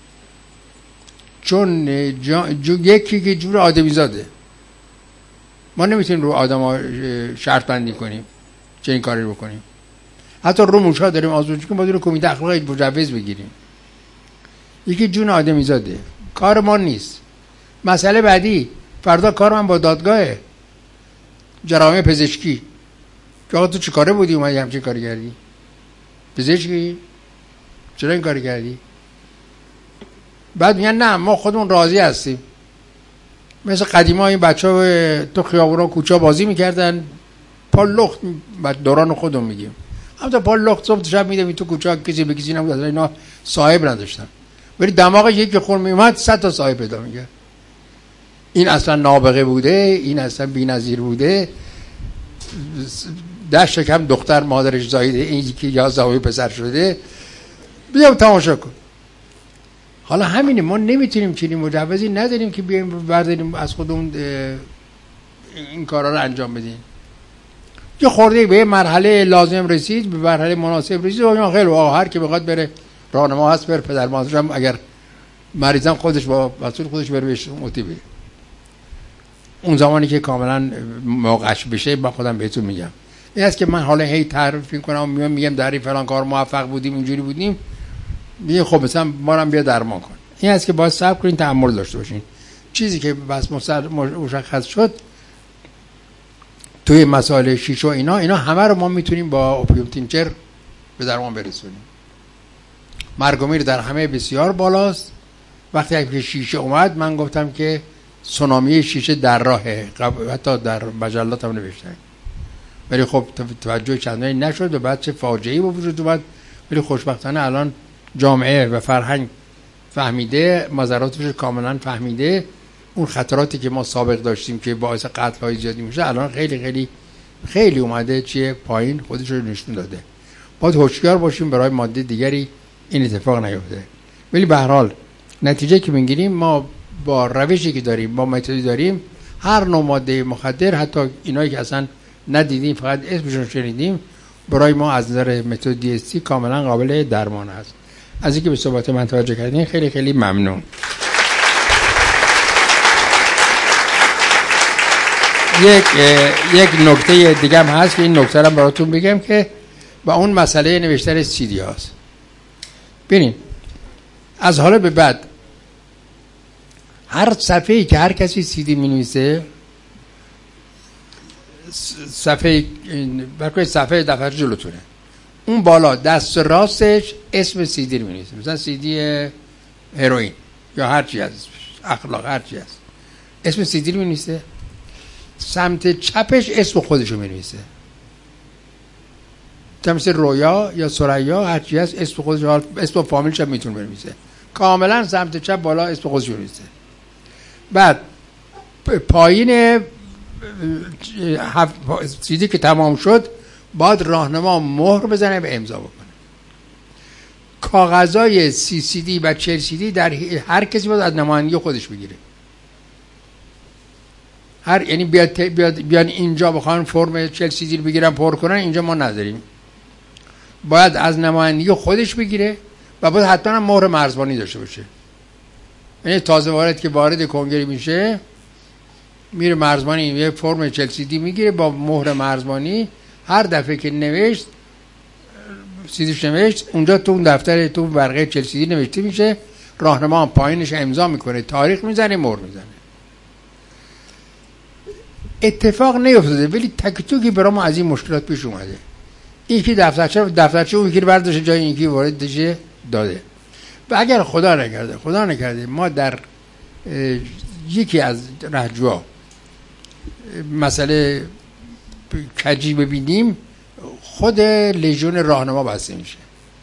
A: چون یکی که جور آدمی زاده، ما نمیتونیم رو آدم شرط بندی کنیم چنین کاری رو بکنیم. حتی رو موشا داریم آزمایش کنیم، باید رو کمیته اخلاقی مجوز بگیریم. یکی جون آدمی زاده، کار ما نیست. مسئله بعدی، فردا کار من با دادگاه جرایم پزشکی که آقا تو چه کاره بودی اومدی همچین کاری کردی؟ پزشکی؟ چرا این کاری کردی؟ بعد میگن نه ما خودمون راضی هستیم. مثل قدیما این بچه‌ها تو خیابونا کوچه بازی میکردن، پا لخت، بعد دوران خودمون میگیم همونطور پا لخت صبح شب میدم تو کوچه کسی به کسی نبود، اینا صاحب نداشتن، ولی دماغ یکی خور میومد 100 تا صاحب پیدا میگه. این اصلا نابغه بوده، این اصلا بی‌نظیر بوده، 10 شکم دختر مادرش زایده، این یکی یا زاویه پسر شده، بیا تماشا کن. حالا همینه، ما نمیتونیم چنین مجوزی نداریم که بیایم برداریم از خودمون این کارا رو انجام بدیم. یه خورده به مرحله لازم رسید، به مرحله مناسب رسید و خیلی هر کی بخواد بره، راهنما هست، بره پدر مادرش هم اگر مریضم خودش با مسئول خودش بره بهش مطیبه. اون زمانی که کاملا موقعش بشه من خودم بهتون میگم. این است که من حالا هی تعریف میکنم، میگم در این فلان کار موفق بودیم، اونجوری بودیم، میگه خب مثلا ما هم بیا درمان کن. این است که باید صبر کنین، تحمل داشته باشین. چیزی که بس مشخص شد توی مسائل شیشه و اینا همه رو ما میتونیم با اوپیوم تینچر به درمان برسونیم. مرگ و میر در همه بسیار بالاست. وقتی که شیشه اومد من گفتم که سونامی شیشه در راهه، حتی در مجلات هم نوشتن، ولی خب توجه چندانی نشد و بعد چه فاجعه‌ای به وجود اومد. ولی خوشبختانه الان جامعه و فرهنگ فهمیده، مضراتش کاملا فهمیده، اون خطراتی که ما سابق داشتیم که باعث قتل‌های زیادی میشه الان خیلی خیلی خیلی اومده چیه پایین، خودش رو نشون داده. باید هوشیار باشیم برای ماده دیگری این اتفاق نیفته. ولی به هر حال نتیجه که میگیریم ما با روشی که داریم، با متدی داریم، هر نوع ماده مخدر، حتی اینایی که اصلا ندیدیم فقط اسمشون شنیدیم، برای ما از نظر متد DST کاملا قابل درمان است. از اینکه به صحبت من توجه کردین خیلی خیلی ممنون. یک نکته دیگه هم هست که این نکته رو براتون بگم که با اون مسئله نوشتن CD هاست. ببینید از حالا به بعد هر صفحه‌ای که هر کسی CD می‌نویسه، صفحه دفتر جلوتونه، اون بالا دست راستش اسم CD رو می‌نویسه، مثلا CD هروئین یا هر چی هست، اخلاق هر چی هست، اسم CD رو می‌نویسه. سمت چپش اسم خودش رو می‌نویسه، مثل رویا یا سریا هر چی هست اسم خودش، اسم فامیلش هم میتونه بنویسه. کاملا سمت چپ بالا اسم خودش رو می‌نویسه. بعد پایین چیزی که تمام شد باید راهنما مهر بزنه و امضا بکنه. کاغذای CCD و 40CD در هر کسی باید از نمایندگی خودش بگیره. یعنی بیان اینجا بخوان فرم 40CD رو بگیرن پر کنن، اینجا ما نداریم. باید از نمایندگی خودش بگیره و باید حتما مهر مرزبانی داشته باشه. یعنی تازه وارد که وارد کنگره میشه میره مرزبانی یه فرم 40CD میگیره با مهر مرزبانی، هر دفعه که نوشت سیدیش نوشت اونجا تو اون دفتر تو ورقه 40CD نوشته میشه، راهنما هم پایینش امضا میکنه، تاریخ میزنه، مهر میزنه. اتفاق نیفتاده ولی تک توکی برام از این مشکلات پیش اومده. یکی دفترچه اون یکی رو برداشته جای اینکی وارد بشه داده. و اگر خدا نکرده ما در یکی از رهجوها مسئله کجی ببینیم، خود لژیون راهنما بسته میشه.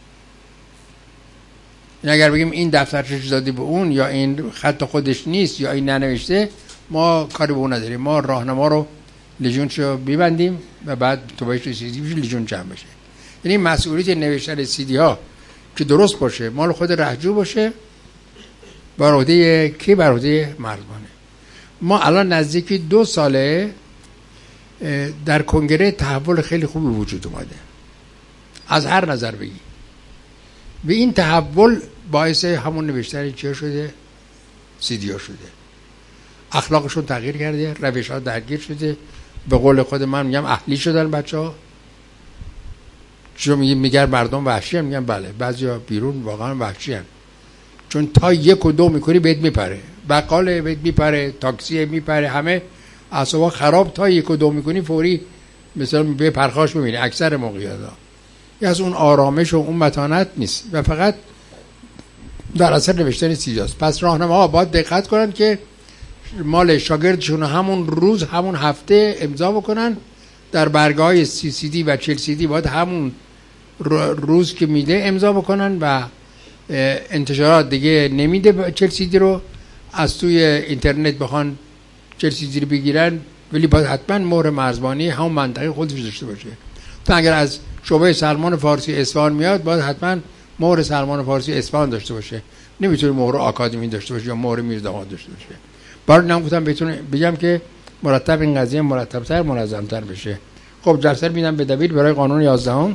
A: این اگر بگیم این دفترچه داده به اون، یا این خط خودش نیست، یا این ننوشته، ما کاری به اون نداریم. ما راهنما رو لژیونشو ببندیم و بعد تو بهش رسیدی بشه، لژیون جمع بشه. یعنی مسئولیت نوشتن سیدی ها که درست باشه، مال خود رهجو باشه، بر عهده کی؟ بر عهده مرزبانه. ما الان نزدیکی 2 ساله در کنگره تحول خیلی خوبی وجود اومده، از هر نظر بگی. و این تحول باعث همون نوشتن چیه شده؟ سیدی ها شده. اخلاقشون تغییر کرده، روش ها درگیر شده. به قول خود من میگم اهلی شدن بچه ها. چون میگن مردم وحشی هم، میگن بله، بعضی ها بیرون واقعا وحشی هم. چون تا 1 و 2 میکنی بهت میپره، بقال بهت میپره، تاکسی میپره، همه اعصابا خراب. تا 1 و 2 میکنی فوری مثلا به پرخاش میبینی اکثر موقعیت ها. از اون آرامش و اون متانت نیست و فقط در اثر نوشتن سیدی است. پس راهنماها باید دقت کنن که مال شاگردشون همون روز، همون هفته امضا بکنن. در برگه‌های 30 سیدی و 40 سیدی باید همون روز که میده امضا بکنن و انتشارات دیگه نمیده 40 سیدی رو. از توی اینترنت بخوان 40 سیدی رو بگیرن، ولی باید حتما مهر مرزبانی همون منطقه خودش داشته باشه. تا اگر از شعبه سلمان فارسی اصفهان میاد، باید حتما مهر سلمان فارسی اصفهان داشته باشه. نمیتونه مهر آکادمی داشته باشه یا مهر میرداماد داشته باشه. برای نمیگفتم بگم که مرتب این قضیه مرتب‌تر منظم‌تر بشه. خب جلسه رو میدم به دبیر برای قانون 11.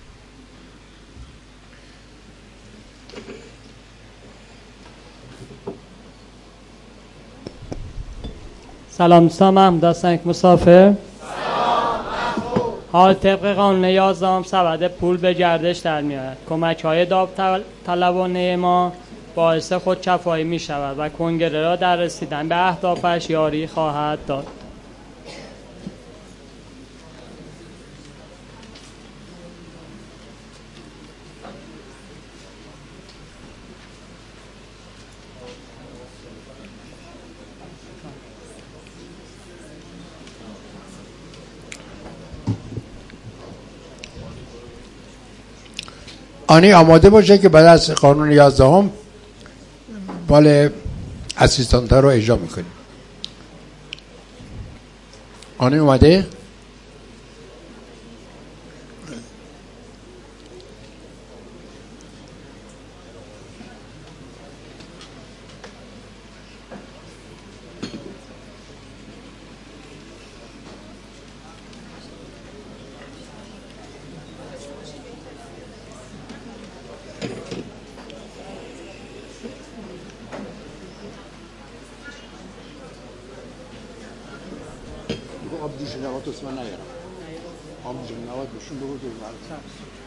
C: سلام دوستان، محمود هستم، یک مسافر. حال طبق قانون 11 سبد پول به گردش در میآید. کمک‌های داوطلبانه ما باعث خودکفایی می شود و کنگره را در رسیدن به اهدافش یاری خواهد داد.
A: آنی آماده باشه که بعد از قانون 11 بال اسیستانت رو اجرا میکنیم. آنی اومده؟ آب جوش نوات اسم من نیارم. آب جوش نوات بشون بگو که برد.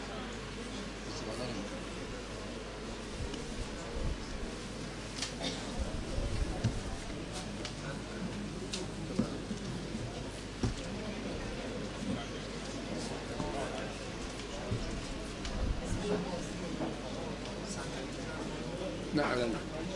A: نه.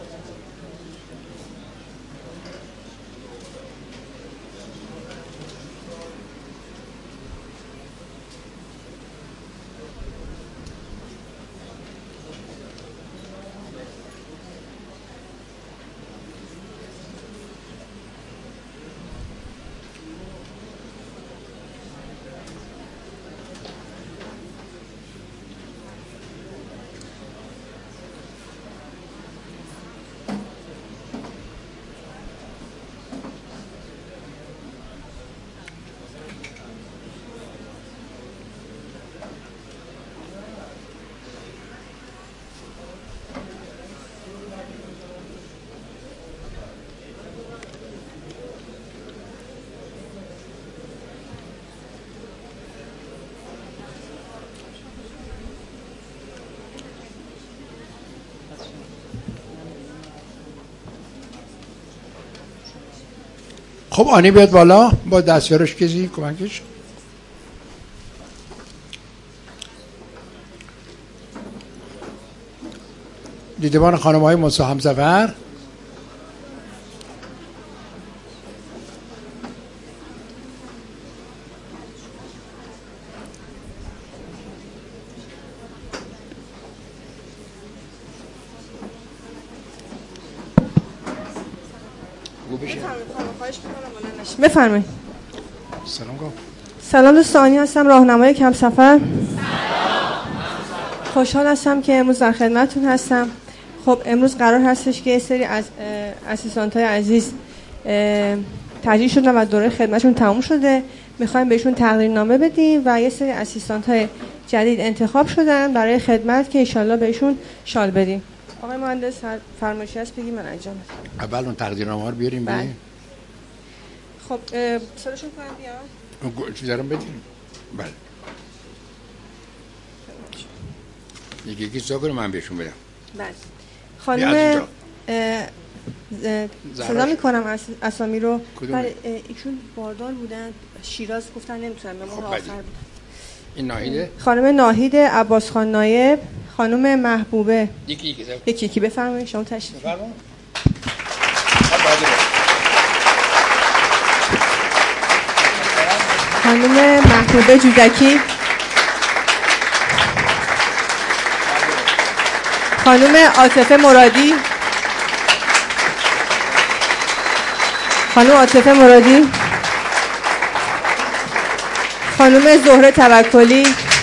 A: خب آنی بیاد بالا با دستیارش کسی کمکش. دیدبان خانم‌های مساهم سفر.
D: بفرمایید.
A: سلام گفت.
D: سلام دوستانی، هستم راهنمای کم سفر. خوشحال هستم که امروز در خدمتتون هستم. خب امروز قرار هستش که یه سری از اسیستانت‌های عزیز ترجیح شدن و دوره خدمتشون تموم شده. میخوایم بهشون تقدیرنامه بدیم و یه سری اسیستانت‌های جدید انتخاب شدن برای خدمت که انشالله بهشون شال بدیم. آقای مهندس فرمایشی هست بگیم من انجام بدم.
A: اول اون تقدیرنامه رو بیاریم بریم.
D: خب سرشون کنم بیان؟
A: چیزا رو بدیم. بله. یکی چیزا کنم من بهشون بدم.
D: بله. خانم صدا میکنم اسامی رو. بله ایشون باردار بودن، شیراز، گفتن نمیتونم مهمون آخر بودن.
A: این ناهیده؟
D: خانم ناهید عباس خان نایب، خانم محبوبه. یکی بفرمایید شما تشریف بفرمایید. خانم محبوبه جودکی، خانم عاطفه مرادی، خانم زهره توکلی،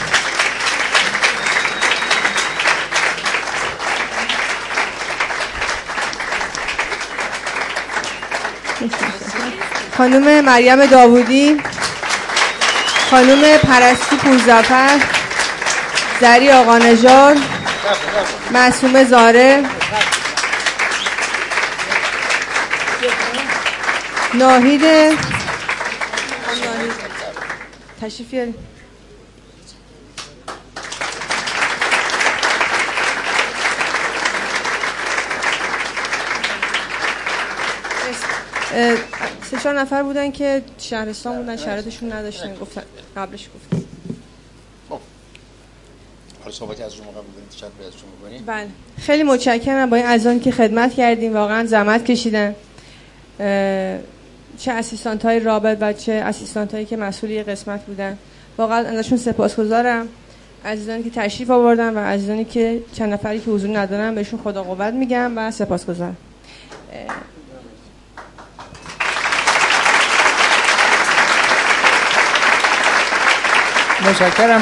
D: خانم مریم داوودی، خانم پرستی پورزفر، زری آقا نژاد، معصومه زاره، ناهید تشریف بیارید. سه چهار نفر بودن که شهرستان بودن، شرایطشون نداشتن، گفتن قبلش گفتن.
A: خب حالا صحبتی از شما بکنید، تشکر از شما بکنید.
D: بله خیلی متشکرم با این عزیزان که خدمت کردیم، واقعا زحمت کشیدن، چه اسیستانت های رابط و چه اسیستانت هایی که مسئولی قسمت بودن. واقعا ازشون سپاسگزارم، عزیزانی که تشریف آوردن و عزیزانی که چند نفری که حضور ندارن بهشون خدا قوت میگم و سپاسگزارم.
A: متشکرم.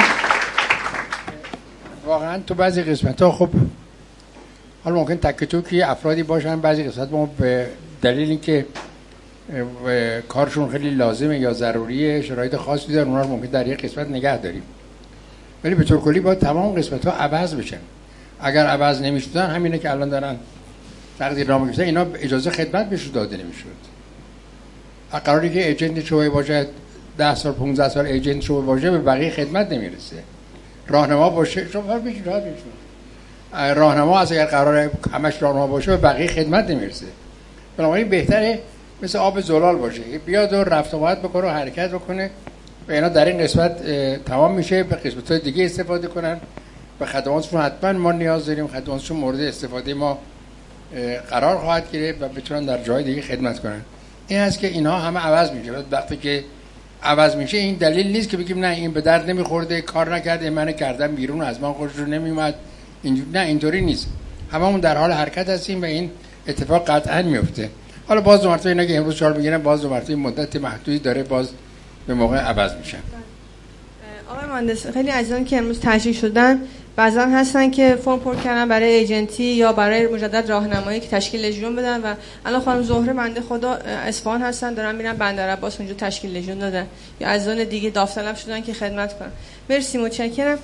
A: واقعا تو بعضی قسمت‌ها خب حالا ممکن تک توکی افرادی باشن، بعضی قسمت ما به دلیل اینکه کارشون خیلی لازمه یا ضروریه، شرایط خاصی دارن، اونها رو ممکن در یک قسمت نگه داریم، ولی به طور کلی باید تمام قسمت‌ها عوض بشن. اگر عوض نمی‌شدن، همینه که الان دارن تقدیرنامه می‌گیرن، اینا اجازه خدمت بهشون داده نمی‌شد. قراری که ایجنت شوی باشه 10 سال 15 سال ایجنت شوی باشه، به بقیه خدمت نمیرسه. راهنما باشه، شما بگید راحت بشون. راهنما اگر قراره همش راهنما باشه، به بقیه خدمت نمیرسه. بنابراین بهتره مثل آب زلال باشه، بیاد و رفت و آمد بکنه و حرکت بکنه و اینا در این قسمت تمام میشه، به قسمت‌های دیگه استفاده کنن. به خدماتشون حتما ما نیاز داریم، خدماتشون مورد استفاده ما قرار خواهد گرفت و بتونن در جای دیگه خدمت کنن. این هست که اینا همه عوض میشه. وقتی که عوض میشه این دلیل نیست که بگیم نه این به درد نمیخورده، کار نکرده، من کردم بیرون، از من خوشش نمیومد. نه اینطوری نیست، هممون در حال حرکت هستیم و این اتفاق قطعا میفته. حالا باز دو مرتبه اینا که امروز شال میگیرن، باز دو مرتبه مدت محدودی داره، باز به موقع عوض میشن.
D: آقای مهندس خیلی عزیزان که امروز تشریف شدن بعضن هستن که فرم پر کردن برای ایجنتی یا برای مجدد راهنمایی که تشکیل لژیون بدن و الان خانم زهره بنده خدا اصفهان هستن، دارن میرن بندر عباس اونجا تشکیل لژیون دادن، یا عزیزان دیگه داوطلب شدن که خدمت کنن. مرسی، متشکرم.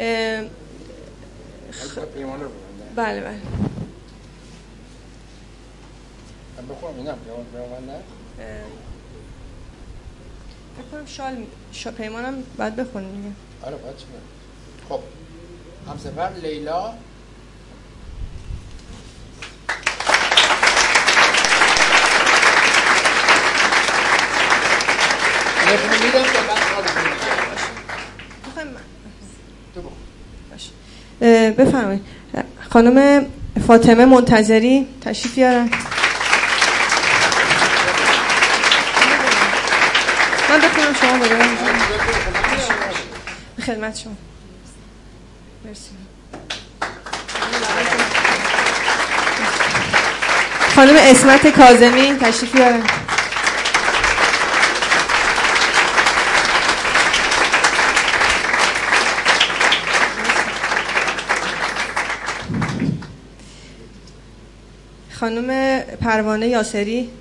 D: بله بله. بکنم شال پیمانم باید بخونیم دیگه.
A: آره باید چی خب همسفر لیلا میدم که بعد
D: بفرمایید. خانم فاطمه منتظری تشریف بیارن. من بخونم شما بگم. به خدمت شما. مرسی. خانم اسمت کاظمی تشریف بیارن. خانم پروانه یاسری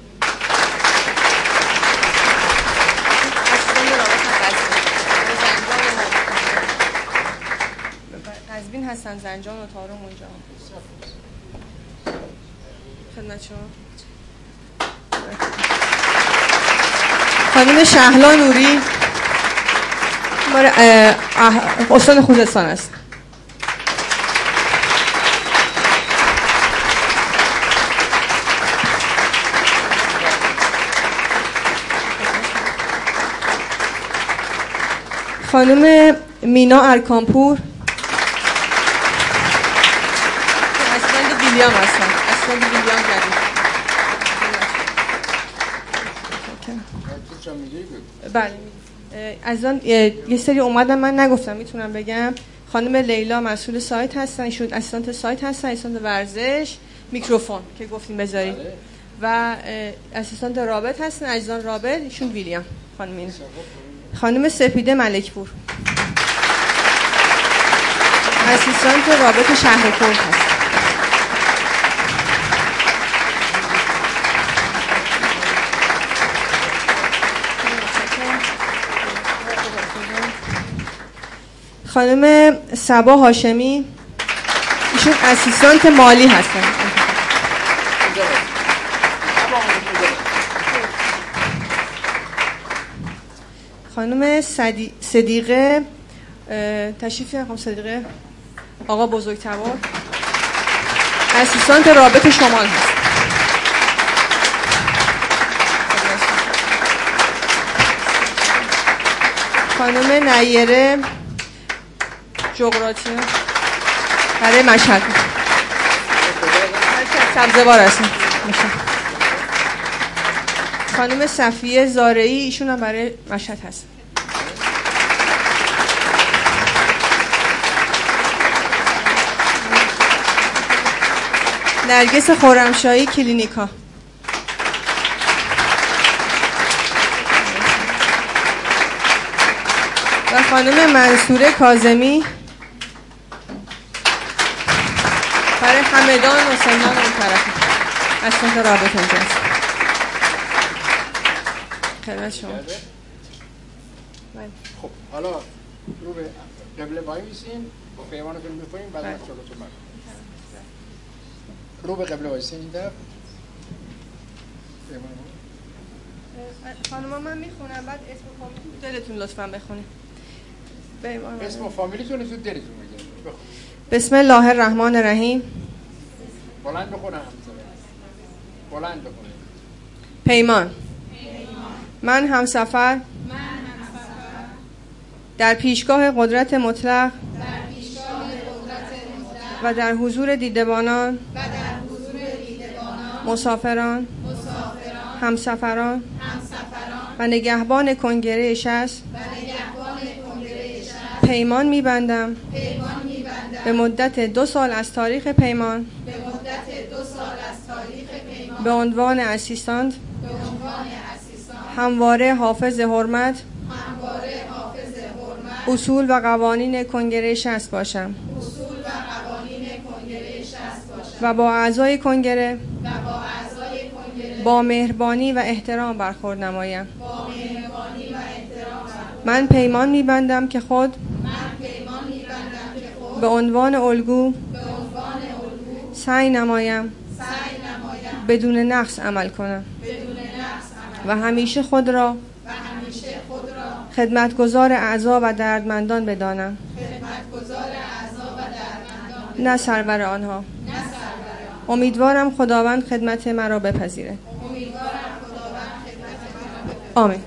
D: قزوین هستن، زنجان و تارم اونجا. خدمت شما. خانم شهلا نوری استان خوزستان است. خانم مینا ارکانپور اسفند ویلیام هستن. اسفند ویلیام جدید. بله از آن یه سری اومدن من نگفتم میتونم بگم. خانم لیلا مسئول سایت هستن، ایشون اسیستانت سایت هستن، اسیستانت ورزش، میکروفون که گفتیم بذارید و اسیستانت رابط هستن، عزیزان رابط، ایشون ویلیام. خانم مینا. خانم سپیده ملکپور اسیستانت رابط شهر کرد هست. خانم صبا هاشمی ایشون اسیستانت مالی هستن. خانم صدیقه تشریف بیارن. خانم صدیقه آقا بزرگتبار اسیستانت رابط شمال هست. خانم نیره جغرافی برای مشهد سبزوار هستن. خانم صفیه زارعی ایشون هم برای مشهد هست. نرگس خرمشاهی کلینیکا. و خانم منصوره کاظمی برای همدان و سندان اون طرف اسناد رابط اونجاست. خدمت شما.
A: خب حالا رو به قبله وای میسین با پیمانتون می‌کنیم بعد مشغولتون می‌کنیم. رو به قبله وایسین این طرف.
D: خانم من میخونم بعد اسم و فامیلتون دلتون لطفاً بخونید.
A: اسم و فامیلتون تو دلتون میگه.
D: بسم الله الرحمن الرحیم.
A: بلند بخونم. بلند بخونم.
D: پیمان. من همسفر در پیشگاه قدرت مطلق و در حضور دیدبانان مسافران همسفران و نگهبان کنگره 60 پیمان می‌بندم به مدت 2 سال از تاریخ پیمان به عنوان اسیستانت همواره حافظ حرمت اصول و قوانین کنگره 60 باشم و با اعضای کنگره با مهربانی و احترام برخورد نمایم. من پیمان می‌بندم که خود به عنوان الگو سعی نمایم بدون نقص عمل کنم و همیشه خود را خدمتگزار اعضا و دردمندان بدانم، نه سرور آنها. امیدوارم خداوند خدمت مرا بپذیرد. آمین.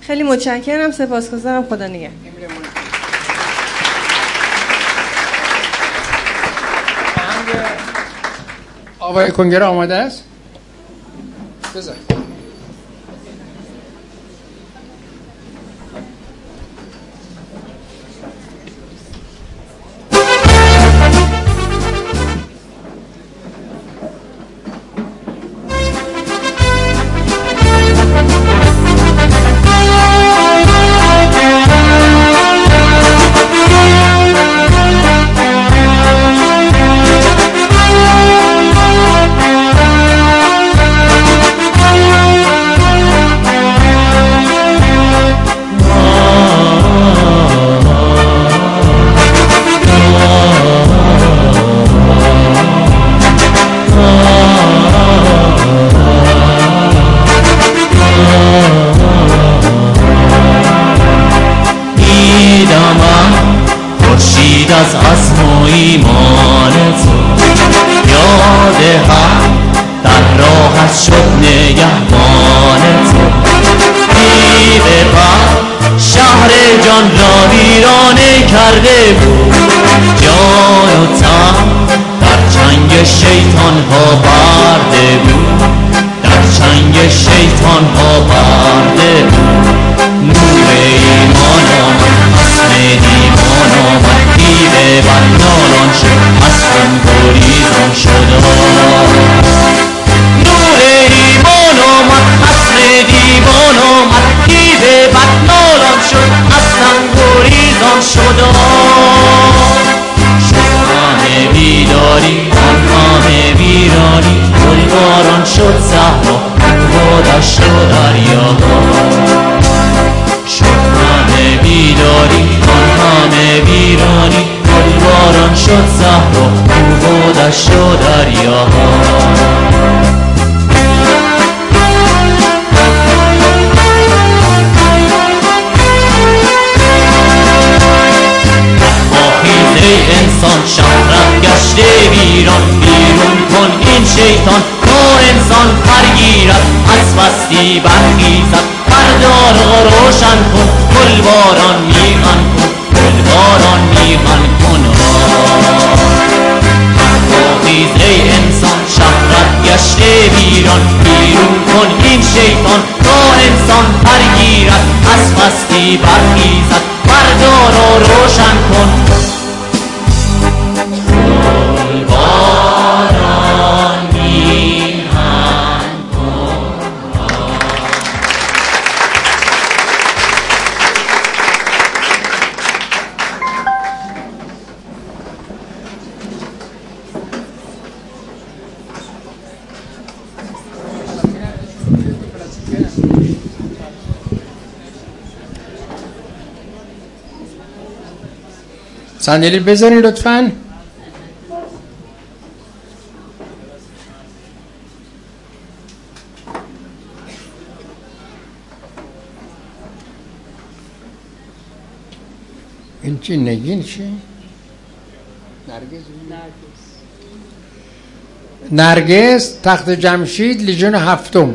D: خیلی متشکرم، سپاسگزارم، خدا نگهدار.
A: آقای کنگره آماده است؟ بذار.
E: از عزم و ایمان تو یاد هم در راحت شد نگهبان تو. دیو بر شهر جان را ویرانه کرده بود، جان و تن در چنگ شیطان ها برده بود، در چنگ شیطان ها برده بود. نور ایمان آمد، حسن دیوان آمد، دیو بر نالان شد، حسن گریزان شد. نور ایمان آمد، حسن دیوان آمد، دیو بر نالان شد، حسن گریزان شد. شد همه بیداری، همه ویرانی، گلباران شد صحرا، و دشت و دریاها. شد همه بیداری، همه ویرانی، گلباران شد صحرا، و دشت و دریاها. انسان شهرت گشته ویران، بیرون کن این شیطان تا انسان پرگیرد. از پستی برخیزد، پرده را روشن کن، گلباران میهن کن، گلباران میهن کن. برخیز ای انسان شهرت گشته ویران، بیرون کن این شیطان تا انسان پرگیرد. از پستی برخیزد، پرده را روشن کن.
A: صندلی بذارین لطفاً. این چی نگین چی؟ نرگس تخت جمشید لیژن هفتم.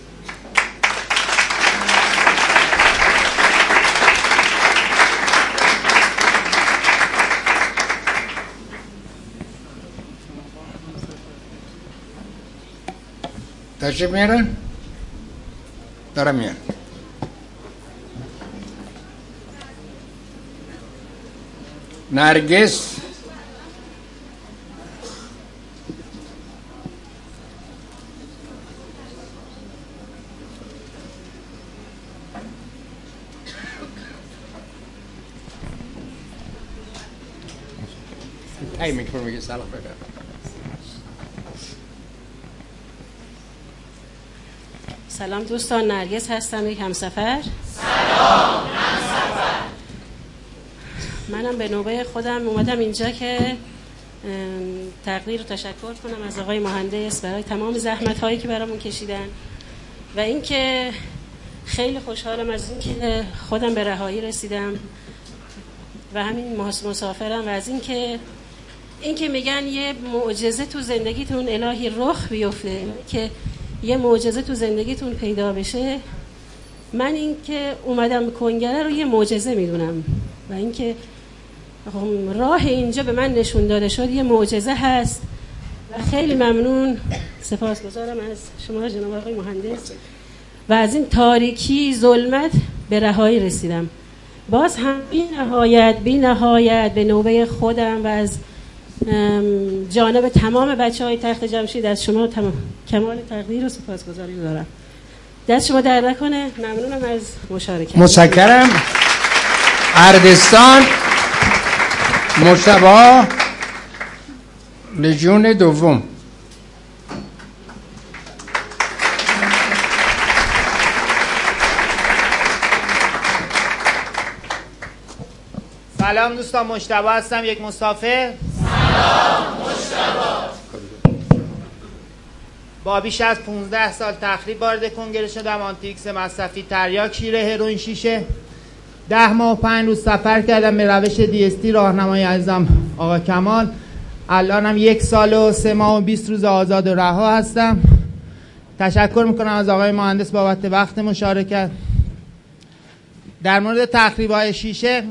A: تشریف میارن؟ دارم میارن. نرگس تایمینگ رو میگه سلام بده.
F: سلام دوستان، نرگس هستم، یک همسفر.
B: سلام همسفر.
F: منم به نوبه خودم اومدم اینجا که تقدیر و تشکر کنم از آقای مهندس برای تمام زحمت هایی که برامون کشیدن و اینکه خیلی خوشحالم از اینکه خودم به رهایی رسیدم و همین مسافرم و از اینکه میگن یه معجزه تو زندگیتون الهی رخ بیفته، که یه معجزه تو زندگیتون پیدا بشه، من این که اومدم به کنگره رو یه معجزه میدونم و این که راه اینجا به من نشون داده شد یه معجزه هست و خیلی ممنون سپاسگزارم از شما جناب آقای مهندس و از این تاریکی ظلمت به رهایی رسیدم. باز هم بی نهایت به نوبه خودم و از جانب تمام بچه‌های تخت جمشید از شما کمال تقدیر و سپاسگزاری دارم. دست شما در نکنه. ممنونم از مشارکت.
A: متشکرم. اردستان مجتبی لژیون دوم.
G: سلام دوستان، مجتبی هستم، یک مسافر.
B: سلام مجتبی.
G: با بیش از 15 سال تخریب وارد کنگره شدم. آنتیکس مصرفی، تریاک، شیر، هروئین، شیشه. 10 ماه و 5 روز سفر کردم به روش DST راهنمای عزیزم آقا کمال. الانم 1 سال و 3 ماه و 20 روز آزاد و رها هستم. تشکر میکنم از آقای مهندس بابت وقت مشارکت. در مورد تخریب‌های شیشه،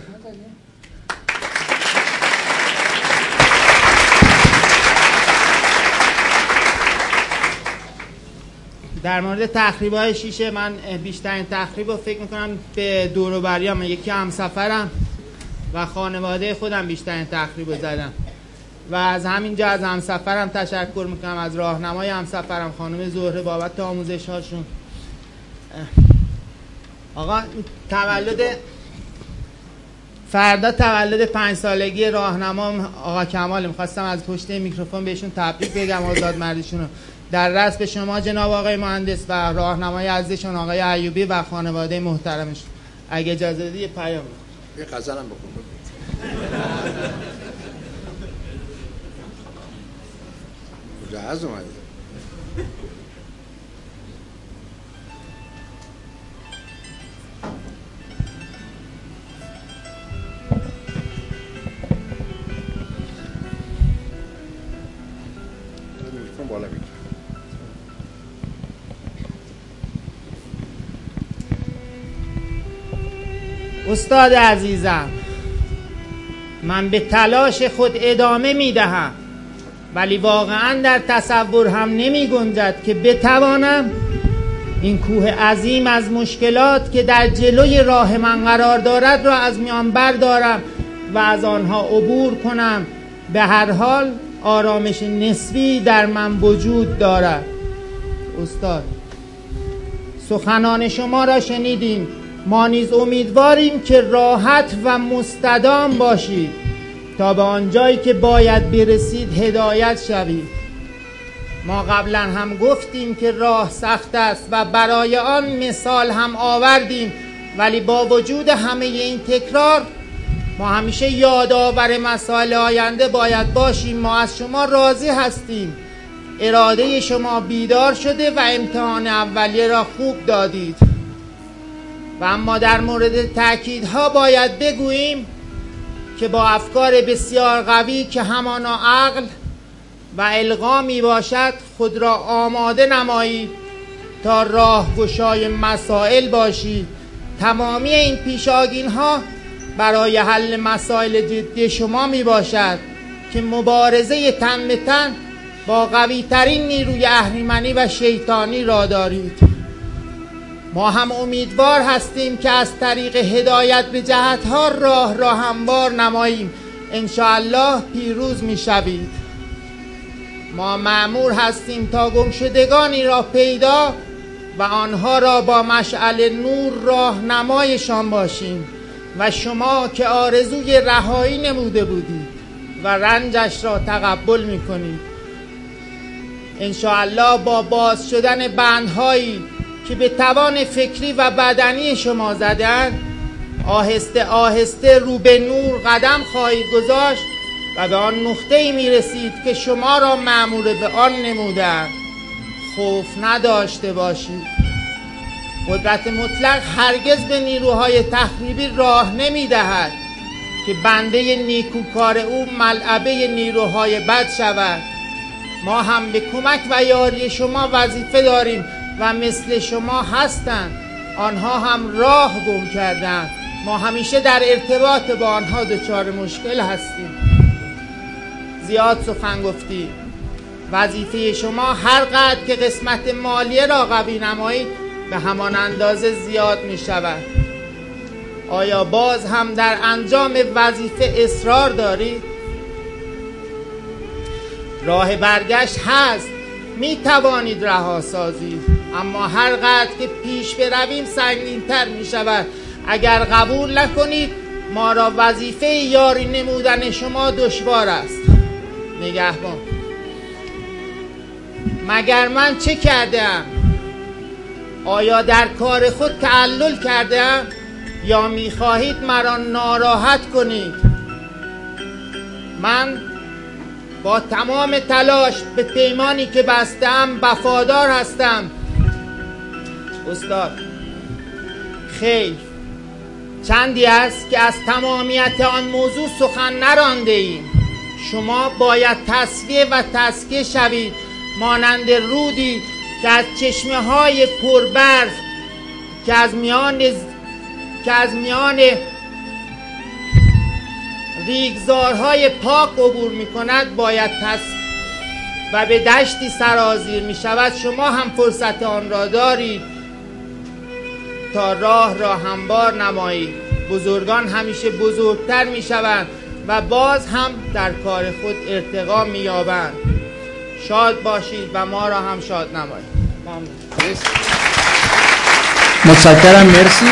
G: من بیشترین تخریب رو فکر میکنم به دور و بریام، یکی همسفرم و خانواده خودم بیشترین تخریب رو زدم و از همینجا از همسفرم تشکر میکنم، از راهنمای همسفرم خانم زهره بابت آموزش هاشون. آقا فردا تولد 5 سالگی راهنما آقا کمال، میخواستم از پشت میکروفون بهشون تبریک بگم، آزاد مردشون رو در رأس به شما جناب آقای مهندس و راهنمای عزیزشون آقای ایوبی و خانواده محترمش. اگه اجازه بدی یه پیام
A: یه غزلم بخون. جهاز اومده. بالا میگه.
G: استاد عزیزم، من به تلاش خود ادامه میدهم، ولی واقعا در تصور هم نمی گنجد که بتوانم این کوه عظیم از مشکلات که در جلوی راه من قرار دارد را از میان بردارم و از آنها عبور کنم. به هر حال آرامش نسبی در من وجود دارد. استاد، سخنان شما را شنیدیم. ما نیز امیدواریم که راحت و مستدام باشید تا به آنجایی که باید برسید هدایت شوید. ما قبلا هم گفتیم که راه سخت است و برای آن مثال هم آوردیم، ولی با وجود همه این تکرار ما همیشه یادآور مسائل آینده باید باشیم. ما از شما راضی هستیم. اراده شما بیدار شده و امتحان اولیه را خوب دادید. و اما در مورد تأکیدها باید بگوییم که با افکار بسیار قوی که همانا عقل و القا می باشد خود را آماده نمایید تا راهگشای مسائل باشید. تمامی این پیشاگین‌ها برای حل مسائل جدی شما می باشد که مبارزه تن به تن با قوی ترین نیروی اهریمنی و شیطانی را دارید. ما هم امیدوار هستیم که از طریق هدایت به جهتها راه را هموار نماییم. انشاءالله پیروز می شوید. ما مأمور هستیم تا گمشدگانی را پیدا و آنها را با مشعل نور راهنمایشان باشیم و شما که آرزوی رهایی نموده بودید و رنجش را تقبل می کنید. انشاءالله با باز شدن بندهایی که به توان فکری و بدنی شما زدن، آهسته آهسته رو به نور قدم خواهید گذاشت و به آن نقطه‌ای میرسید که شما را مأمور به آن نمودند. خوف نداشته باشید. قدرت مطلق هرگز به نیروهای تخریبی راه نمیدهد که بنده نیکوکار او ملعبه نیروهای بد شود. ما هم به کمک و یاری شما وظیفه داریم و مثل شما هستند آنها هم راه گم کردند. ما همیشه در ارتباط با آنها دچار مشکل هستیم. زیاد سخن گفتی. وظیفه شما هر قدر که قسمت مالی را قوی نمایید به همان اندازه زیاد می شود. آیا باز هم در انجام وظیفه اصرار دارید؟ راه برگشت هست، می توانید رها سازید، اما هر قدر که پیش برویم سنگین تر می شود. اگر قبول نکنید ما را وظیفه یاری نمودن شما دشوار است. نگهبان: مگر من چه کردم؟ آیا در کار خود تعلل کردم یا می‌خواهید مرا ناراحت کنید؟ من با تمام تلاش به پیمانی که بستم وفادار هستم. استاد: خیر، چندی است که از تمامیت آن موضوع سخن نرانده ایم. شما باید تصفیه و تزکیه شوید، مانند رودی که از چشمه های پربرف که از میان ریگزارهای پاک عبور می کند باید و به دشتی سرازیر می شود. شما هم فرصت آن را دارید تا راه را هموار نمایید. بزرگان همیشه بزرگتر می شوند و باز هم در کار خود ارتقا می یابند. شاد باشید و ما را هم شاد نمایید.
A: متشکرم، مرسی.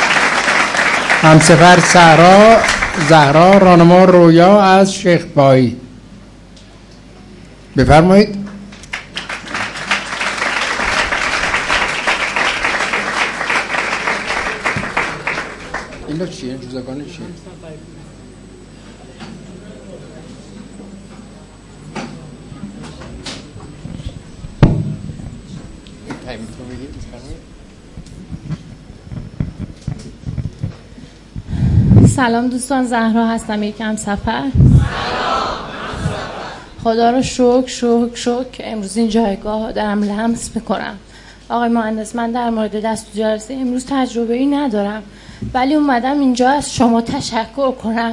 A: همسفر زهرا راهنما رویا از شیخ بایی، بفرمایید. اینا چیه؟ جزگانه چیه؟
H: سلام دوستان، زهرا هستم، یکم سفر. خدا رو شکر که امروز این جایگاه دارم لمس میکنم. آقای مهندس، من در مورد دست جلسه امروز تجربه ای ندارم، ولی اومدم اینجا از شما تشکر کنم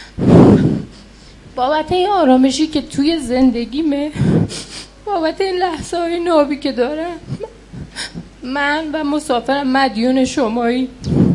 H: بابت این آرامشی که توی زندگیمه، بابت این لحظه های نابی که دارم. من و مسافرم مدیون شمایی.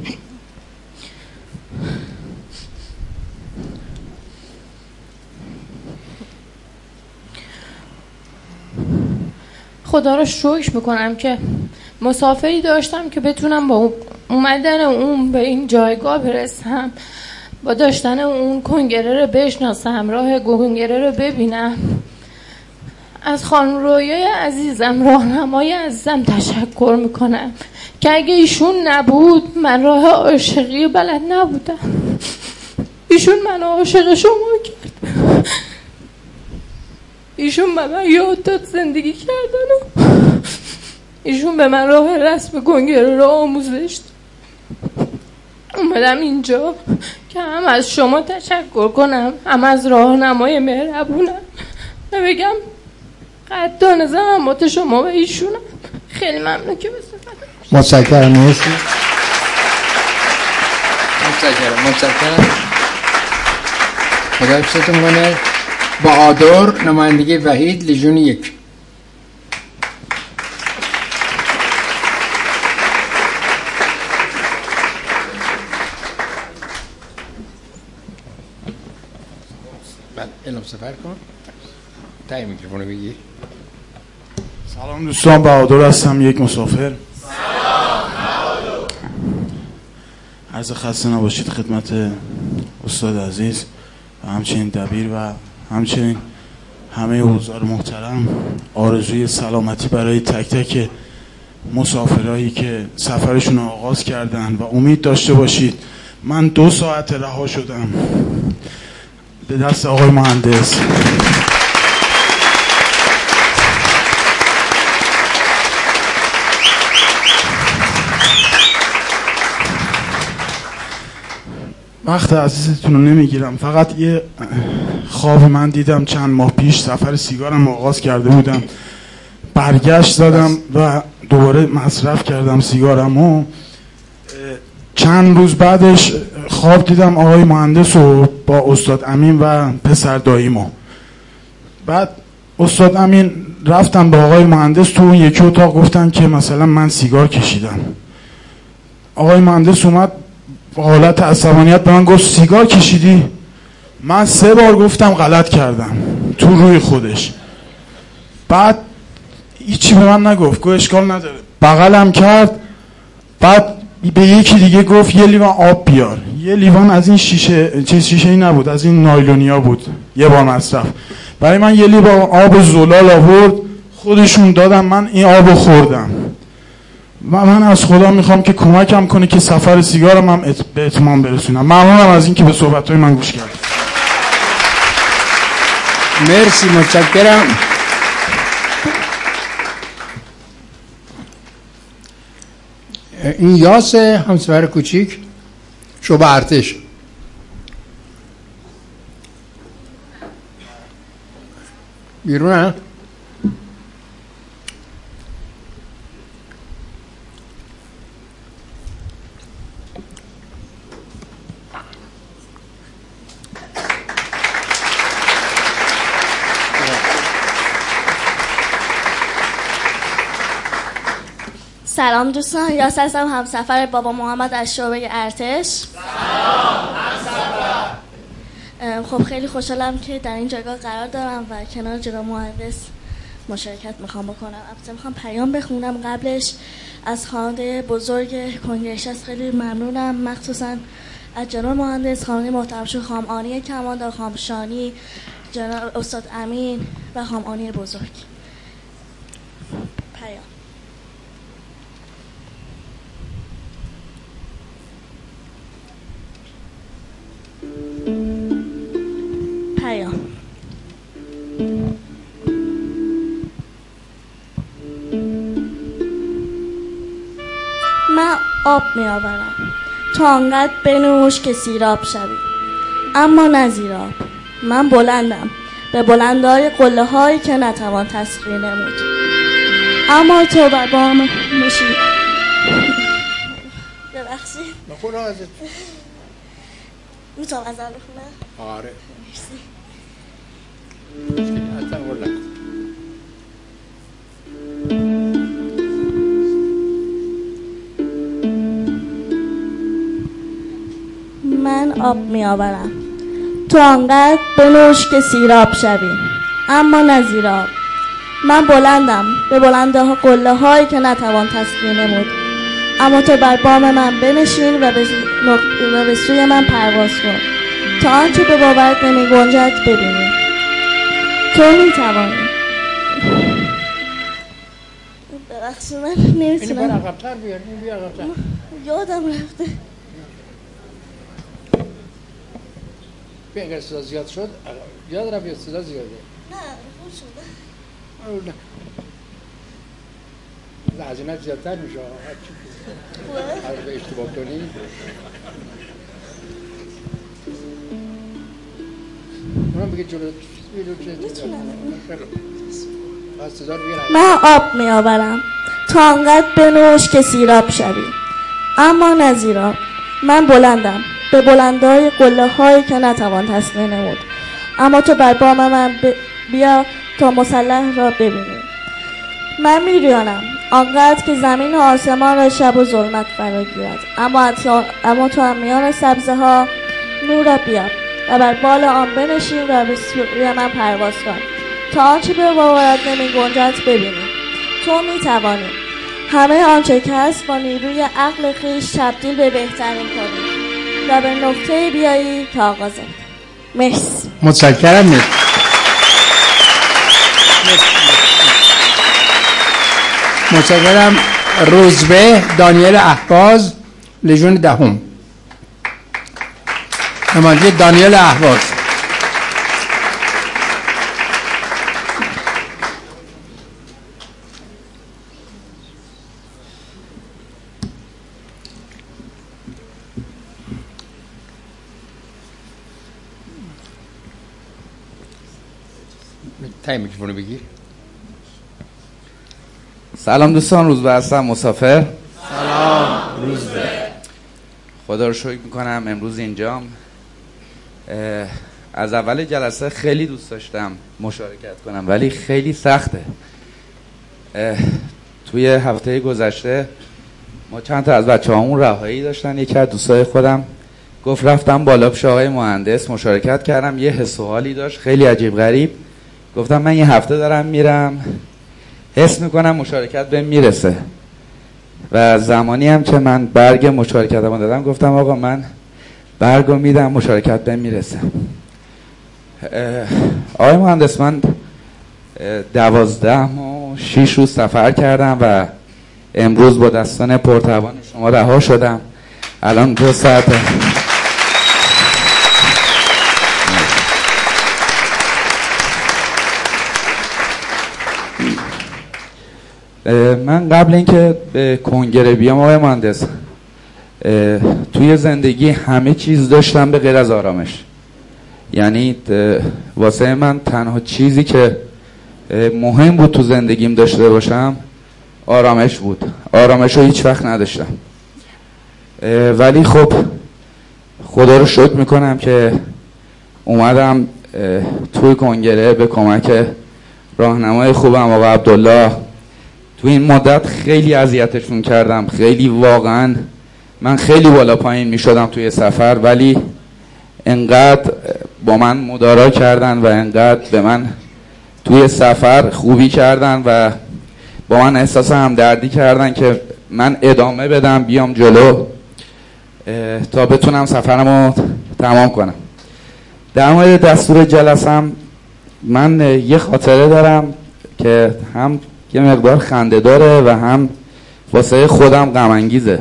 H: خدا رو شکر میکنم که مسافری داشتم که بتونم با اومدن اون به این جایگاه برسم، با داشتن اون کنگره رو بشناسم، راه کنگره رو ببینم. از خانم رویای عزیزم، راهنمای عزیزم تشکر میکنم که اگه ایشون نبود من راه عاشقی بلد نبودم. ایشون من عاشق شما کرد. ایشون به من یاد داد زندگی کردن. ایشون به من راه رسم کنگره رو آموزش داد. اومدم اینجا که هم از شما تشکر کنم، هم از راهنمای مهربونم و بگم قدردان زحمات شما و ایشونم. خیلی ممنون که بستفاده.
A: متشکرم، مرسی. متشکرم. خدا حفظتون کنه. بهادر، نمایندگی وحید، لژیون 1. بعد اعلام سفر کن. تای میکروفونو بگیر.
I: سلام دوستان، بهادر هستم، یک مسافر.
B: سلام بهادر.
I: عرض خسته نباشید خدمت استاد عزیز و همچنین دبیر و همچنین همه حضار محترم. آرزوی سلامتی برای تک تک مسافرایی که سفرشون رو آغاز کردن و امید داشته باشید. من 2 ساعت رها شدم به دست آقای مهندس. وقت عزیزتون رو نمیگیرم، فقط یه خواب من دیدم چند ماه پیش. سفر سیگارم آغاز کرده بودم، برگشت زدم و دوباره مصرف کردم سیگارم و چند روز بعدش خواب دیدم آقای مهندس رو با استاد امین و پسر داییمو. بعد استاد امین رفتن با آقای مهندس تو اون یکی اتاق، گفتن که مثلا من سیگار کشیدم. آقای مهندس اومد با حالت عصبانیت به من گفت سیگار کشیدی؟ من 3 بار گفتم غلط کردم تو روی خودش. بعد هیچی به من نگفت، گفت اشکال نداره، بغلم کرد. بعد به یکی دیگه گفت یه لیوان آب بیار. یه لیوان از این شیشه‌ای نبود، از این نایلونیا بود، یه بار مصرف. برای من یه لیوان آب زلال آورد، خودشون دادم، من این آبو خوردم. و من از خدا میخوام که کمکم کنه که سفر سیگارم هم به اتمام برسونم. ممنونم از اینکه به صحبت‌های من گوش کردید.
A: مرسی، متشکرم. این یاس همسفر کوچیک شعبه ارتش. بیرونه؟
J: سلام دوستان، یاس هستم، همسفر بابا محمد از شعبه ارتش.
B: سلام همسفر.
J: خب خیلی خوشحالم که در این جایگاه قرار دارم و کنار جناب مهندس مشارکت میخوام بکنم. البته میخوام پیام بخونم قبلش. از خواننده بزرگ کنگره‌نشست خیلی ممنونم، مخصوصا از جناب مهندس، خواننده محترم خانم آنی کماندار، خانم شانی، جناب استاد امین و خانم آنی بزرگ. پیام. من آب می آورم تو آنقدر بنوش که سیراب شوی، اما نه زیراب. من بلندم به بلندهای قله هایی که نتوان تسخیر نمود، اما تو بر بام میشی. ببخشید
A: بخون ازت.
J: میتونم از اول بخونم؟
A: آره
J: مرسی.
A: حتی قول نکن.
J: من آب می آورم تو آنقدر بنوش که سیراب شوی، اما نه زیراب. من بلندم به بلنده ها قله هایی که نتوان تسخیر نمود، اما تو بر بام من بنشین و به سوی من پرواز کن تا آنچه به باورت نمی گنجد ببینی. تو می توانی. ببخشید من نمیتونم.
A: اینو بر عقب‌تر بیار، این بیار عقب‌تر.
J: یادم رفته.
A: اگر صدا زیاد شد یاد رفت یا صدا زیاده؟
J: نه خوب شده.
A: هزینه زیادتر میشه هر به اشتباه کنی. اونم بگه جلو
J: من آب می آورم تا آنقدر بنوش که سیراب شوی، اما نه زیراب. من بلندم به بلندهای قله هایی که نتوان تسخیر نمود، اما تو بر بام من بیا تا مسلح را ببینی. من میریانم آنقدر که زمین و آسمان را شب و ظلمت فرا گیرد، اما تو هم میان سبزه ها نور را بیار و بر بال آن بنشین و به سوی من پرواز کن تا آنچه به باورت نمی گنجد ببینی. تو میتوانی همه آنچه که هست با نیروی عقل خویش تبدیل به بهترین کنی و به نقطه بیایی که آغازه. مرسی.
A: متشکرم. متشکرم. روزبه دانیل اهواز، لژیون دهم. نماینده دانیل اهواز. تای میکروفونو بگیر.
K: سلام دوستان، روزبه هستم، مسافر.
A: سلام روزبه.
K: خدا رو شکر میکنم امروز اینجام. از اول جلسه خیلی دوست داشتم مشارکت کنم ولی خیلی سخته. توی هفته گذشته ما چند تا از بچه‌هامون رهایی داشتن. یکی از دوستای خودم گفت رفتم بالا پیش آقای مهندس مشارکت کردم، یه حس و حالی داشت خیلی عجیب غریب. گفتم من یه هفته دارم میرم، حس میکنم مشارکت بهم میرسه. و زمانی هم که من برگ مشارکتمو دادم گفتم آقا من برگو میدم، مشارکت بهم میرسه. آقای مهندس من 12 و 6 روز سفر کردم و امروز با دستان پرتوان شما رها شدم. الان 2 ساعته. من قبل اینکه به کنگره بیام آقای مهندس توی زندگی همه چیز داشتم به غیر از آرامش. یعنی واسه من تنها چیزی که مهم بود تو زندگیم داشته باشم آرامش بود. آرامش رو هیچ وقت نداشتم. ولی خب خدا رو شکر میکنم که اومدم توی کنگره به کمک راهنمای خوبم آقا عبدالله. تو این مدت خیلی اذیتشون کردم، خیلی واقعا من خیلی بالا پایین میشدم توی سفر، ولی انقدر با من مدارا کردن و انقدر به من توی سفر خوبی کردن و با من احساس همدردی کردن که من ادامه بدم بیام جلو تا بتونم سفرمو تمام کنم. در مورد دستور جلسم من یه خاطره دارم که هم یه مقدار خنده داره و هم واسه خودم غم انگیزه.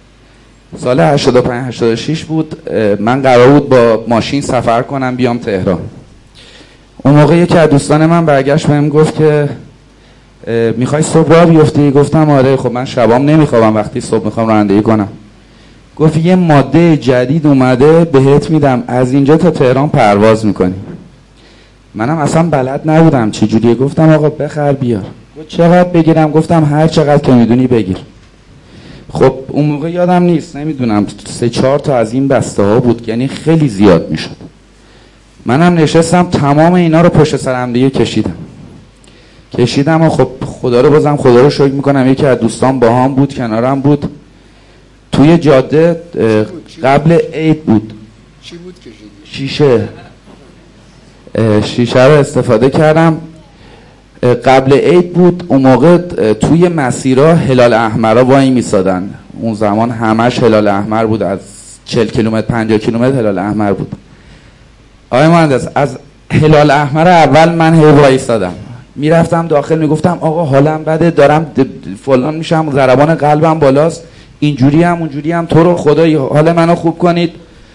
K: سال 85-86 بود. من قرار بود با ماشین سفر کنم بیام تهران. اون موقع یکی از دوستان من برگشت بهم گفت که میخوای صبح راه بیفتی؟ گفتم آره. خب من شبام نمیخوابم وقتی صبح میخوام رانندگی کنم. گفت یه ماده جدید اومده بهت میدم، از اینجا تا تهران پرواز میکنی. منم اصلا بلد نبودم چجوریه. گفتم آقا بخر بیار. گفت چقدر بگیرم؟ گفتم هر چقدر که میدونی بگیر. خب اون موقع یادم نیست، نمیدونم 3-4 تا از این بسته ها بود، یعنی خیلی زیاد میشد. منم نشستم تمام اینا رو پشت سر هم دیگه کشیدم و خب خدا رو شکر میکنم یکی از دوستان باهام بود، کنارم بود. توی جاده قبل عید بود.
A: چی بود کشیدی؟
K: شیشه رو استفاده کردم. قبل عید بود. اون موقع توی مسیرها هلال احمرها وای میسادن. اون زمان همش هلال احمر بود، از 40 کیلومتر 50 کیلومتر هلال احمر بود. آقای مهندس از هلال احمر اول من هی وایسادم، میرفتم داخل میگفتم آقا حالم بده، دارم فلان میشم، ضربان قلبم بالاست، اینجوری هم اونجوری هم، تو رو خدا حال منو خوب کنید.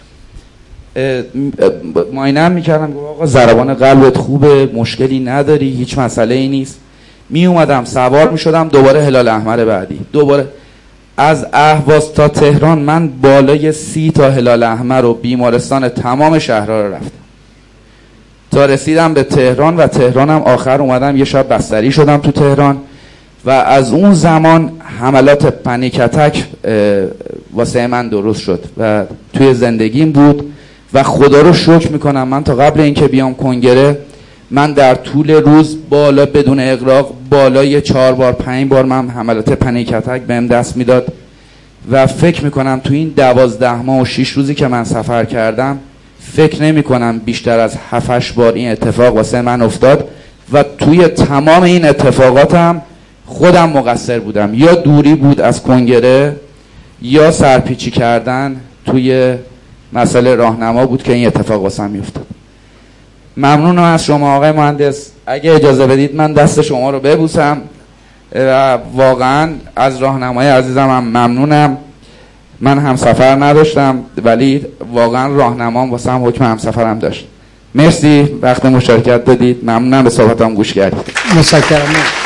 K: معاینه هم میکردم، گفت آقا ضربان قلبت خوبه، مشکلی نداری، هیچ مسئله ای نیست. می اومدم سوار میشدم دوباره هلال احمر بعدی، دوباره از اهواز تا تهران من بالای 30 تا هلال احمر و بیمارستان تمام شهرها رو رفتم تا رسیدم به تهران. و تهرانم آخر اومدم یه شب بستری شدم تو تهران. و از اون زمان حملات پنیک اتک واسه من درست شد و توی زندگیم بود. و خدا رو شکر میکنم من تا قبل اینکه بیام کنگره من در طول روز بالا بدون اغراق بالای 4 بار 5 بار من حملات پنیک اتک بهم دست میداد. و فکر میکنم تو این 12 ماه و 6 روزی که من سفر کردم فکر نمی کنم بیشتر از 7-8 بار این اتفاق واسه من افتاد. و توی تمام این اتفاقاتم خودم مقصر بودم، یا دوری بود از کنگره یا سرپیچی کردن توی مسئله راهنما بود که این اتفاق واسم میافتاد. ممنونم از شما آقای مهندس. اگه اجازه بدید من دست شما رو ببوسم و واقعا از راهنمای عزیزم هم ممنونم. من همسفر نداشتم ولی واقعا راهنمام واسم حکم همسفرم داشت. مرسی وقت مشارکت دادید. ممنونم به صحبتام گوش کردید.
A: متشکرم.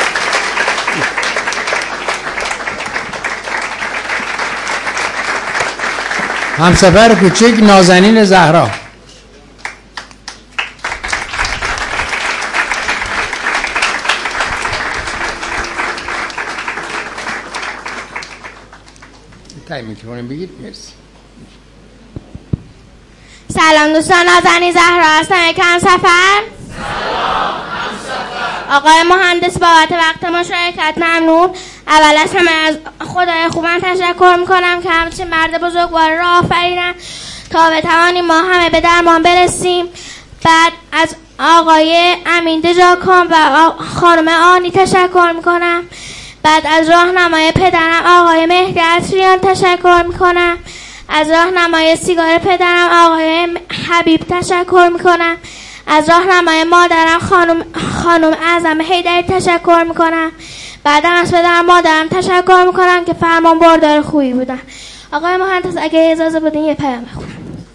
A: همسفر کوچک نازنین زهرا. تایم میکنیم بگید. مرسی.
L: سلام دوستان، نازنین زهرا هستم. یک همسفر.
B: سلام همسفر.
L: آقای مهندس بابت وقت مشارکت ممنون. اول از همه از خدای خوبم تشکر میکنم که همچین مرد بزرگوار را آفریدن تا بتوانیم ما همه به درمان برسیم. بعد از آقای امین دژاکان و خانم آنی تشکر میکنم. بعد از راهنمای پدرم آقای مهدی عطریان تشکر میکنم. از راهنمای سیگار پدرم آقای حبیب تشکر میکنم. از راهنمای مادرم خانم اعظم حیدری تشکر میکنم. بعدم از پدرم مادرم تشکر میکنم که فرمان بردار خوبی بودن. آقای مهندس اگه اجازه بدین یه پیام بخونم.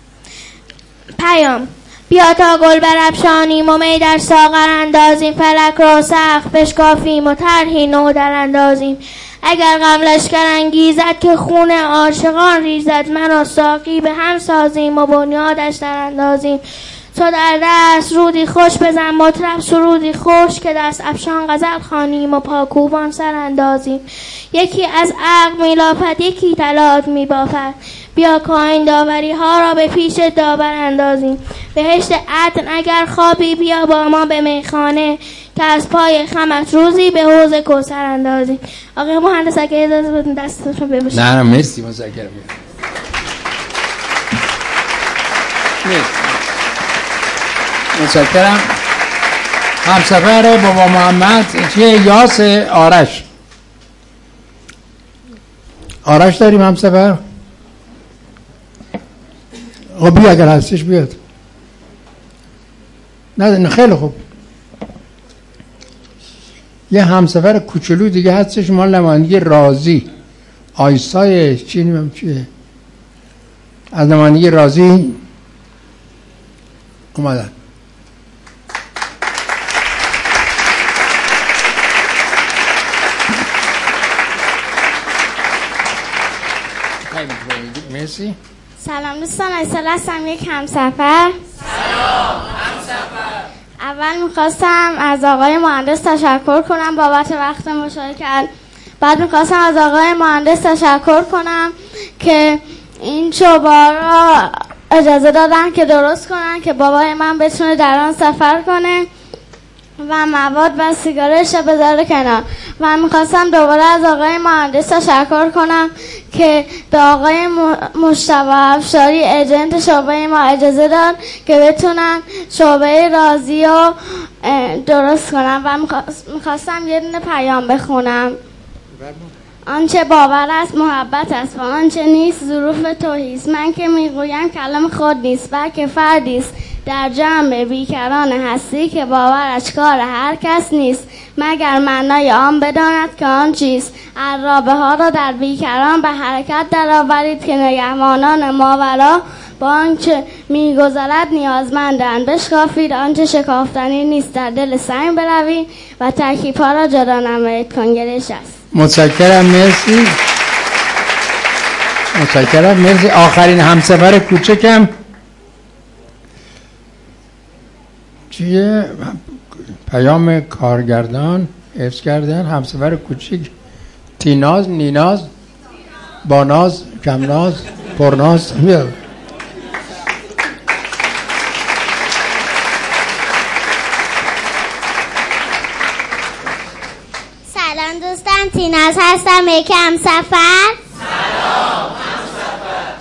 L: پیام: بیا تا گل برافشانیم و می در ساغر اندازیم، فلک را سقف بشکافیم و طرحی نو در اندازیم. اگر غم لشکر انگیزد که خون عاشقان ریزد، من و ساقی به هم سازیم و بنیادش در اندازیم. تو در دست رودی خوش بزن مطرب سرودی خوش، که دست افشان غزل خوانیم و پاکوبان سر اندازیم. یکی از عقل میلافد یکی طلات میبافد، بیا کاین داوری ها را به پیش داور اندازیم. بهشت عدن اگر خوابی بیا با ما به میخانه، که از پای خمت روزی به حوض کوثر اندازیم. آقای مهندس اگه اجازه بدین دستتون ببوشید.
A: نه مرسی، متشکرم. متشکرم. همسفر بابا محمد چیه؟ یاس آرش داریم همسفر؟ خب بیا اگر هستش بیاد. نه خیلی خوب. یه همسفر کوچولو دیگه هستش مال نمایندگی رازی، آیسای چی نمیم چیه، از نمایندگی رازی اومدن. مرسی.
L: سلام دوستان، ایسال هستم. یک همسفر.
B: سلام همسفر.
L: اول میخواستم از آقای مهندس تشکر کنم بابت وقت مشارکت. بعد میخواستم از آقای مهندس تشکر کنم که این چوبار را اجازه دادن که درست کنن که بابای من بتونه در آن سفر کنه و مواد و سیگارش رو بذاره کنار. و میخواستم دوباره از آقای مهندس تشکر کنم که به آقای مجتبی افشاری ایجنت شعبه ما اجازه داد که بتونن شعبه رازی رو درست کنم. و میخواستم یه دونه پیام بخونم. آنچه باور است محبت است و آنچه نیست ظروف توهیست. من که میگویم کلام خود نیست بلکه فردی است در جمع بیکران هستی که باورش کار هر کس نیست مگر معنای آن بداند که آن چیست. عرابه ها را در بیکران به حرکت درآورید که نگهبانان ماورا با آنچه میگذرد نیازمندند. بشکافید آنچه شکافتنی نیست، در دل سنگ بروید و ترکیب ها را جدا نمایید. کنگرش است.
A: متشکرم. مرسی. متشکرم. مرسی. آخرین همسفر کوچکم چیه؟ پیام کارگردان حفظ کردن. همسفر کوچک تیناز، نیناز، باناز، کمناز، پرناز.
L: سلام دوستان، تیناز هستم. یک همسفر.
B: سلام همسفر.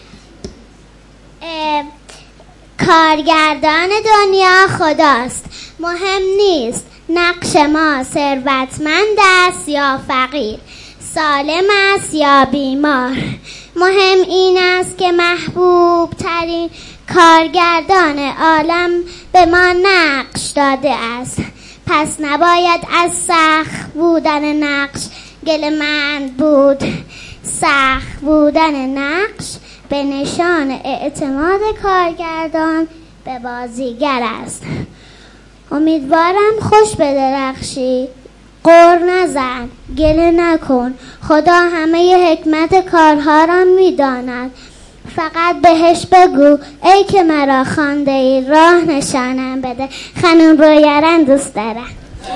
L: کارگردان دنیا خداست. مهم نیست نقش ما ثروتمند است یا فقیر، سالم است یا بیمار. مهم این است که محبوب ترین کارگردان عالم به ما نقش داده است. پس نباید از سخت بودن نقش گله‌مند بود. سخت بودن نقش به نشان اعتماد کارگردان به بازیگر است. امیدوارم خوش بدرخشی. غر نزن، گله نکن. خدا همه حکمت کارها را میداند. فقط بهش بگو ای که مرا خوانده ای راه نشانم بده. خانم رویارن دوست دارم.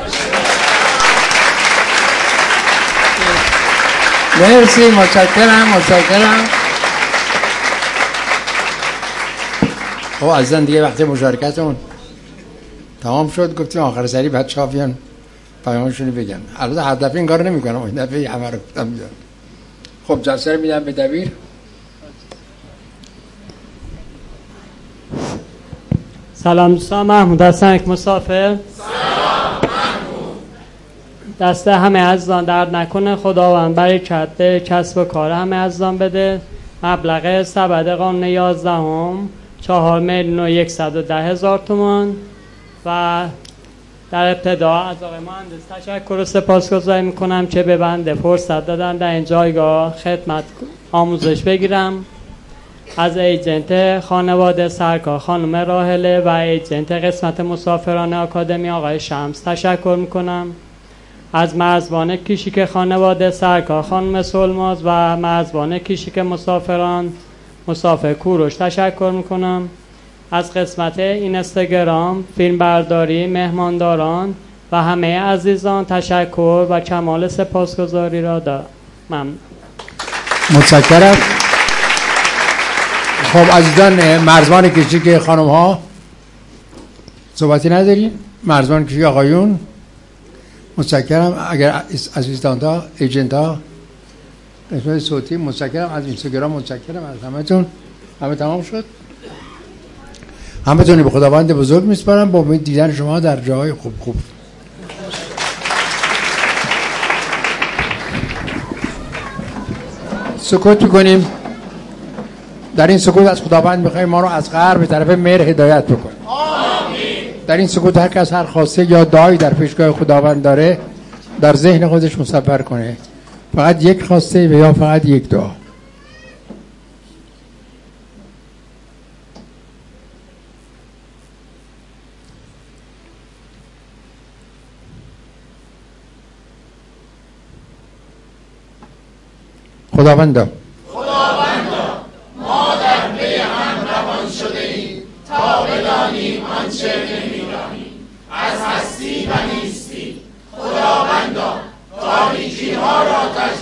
A: مرسی. متشکرم. خب عزیزان دیگه وقتی مشارکتمون تمام شد، گفتیم آخر سری بچه‌ها بیان پیامشون رو بگن. البته هر دفعه این کارو نمی‌کنم، این دفعه همه رو گفتم بیان. خب جلسه رو میدم به دبیر.
C: سلام دوستان، محمود هستم، یک مسافر. دست همه عزیزان درد نکنه، خداوند برکت به کسب و کار همه عزیزان بده. مبلغ سبد قانون 11 4,110,000 تومان و در ابتدا از آقای مهندس تشکر و سپاسگزاری میکنم که به بنده فرصت دادن در این جایگاه خدمت آموزش بگیرم. از ایجنت خانواده سرکار خانم راهله و ایجنت قسمت مسافران آکادمی آقای شمس تشکر میکنم. از مرزبان کشیک خانواده سرکار خانم سلماز و مرزبان کشیک مسافران مسافر کوروش تشکر میکنم. از قسمت اینستاگرام، فیلم برداری، مهمانداران و همه عزیزان تشکر و کمال سپاسگزاری را دارم. ممنون.
A: متشکرم. خب عزیزان، مرزبان کشیک خانم ها صحبتی ندارین؟ مرزبان کشیک آقایون متشکرم. اگر عزیزان ها ایجنت ها قسمت صوتی متشکرم. از اینستاگرام متشکرم. از همتون. همه تمام شد. همتون به خداوند بزرگ میسپارم با امید دیدن شما در جاهای خوب. سکوت میکنیم. در این سکوت از خداوند میخوایم ما رو از غرب به طرف مهر هدایت بکنه. در این سکوت هر کس هر خواسته یا دعایی در پیشگاه خداوند داره در ذهن خودش مصور کنه. فقط یک خواسته و یا فقط یک دعا. خداوندا
B: ما در پی هم روان شده ایم تا بدانیم آنچه نمی‌دانیم از هستی و نیستی. خداوندا تاریکی ها را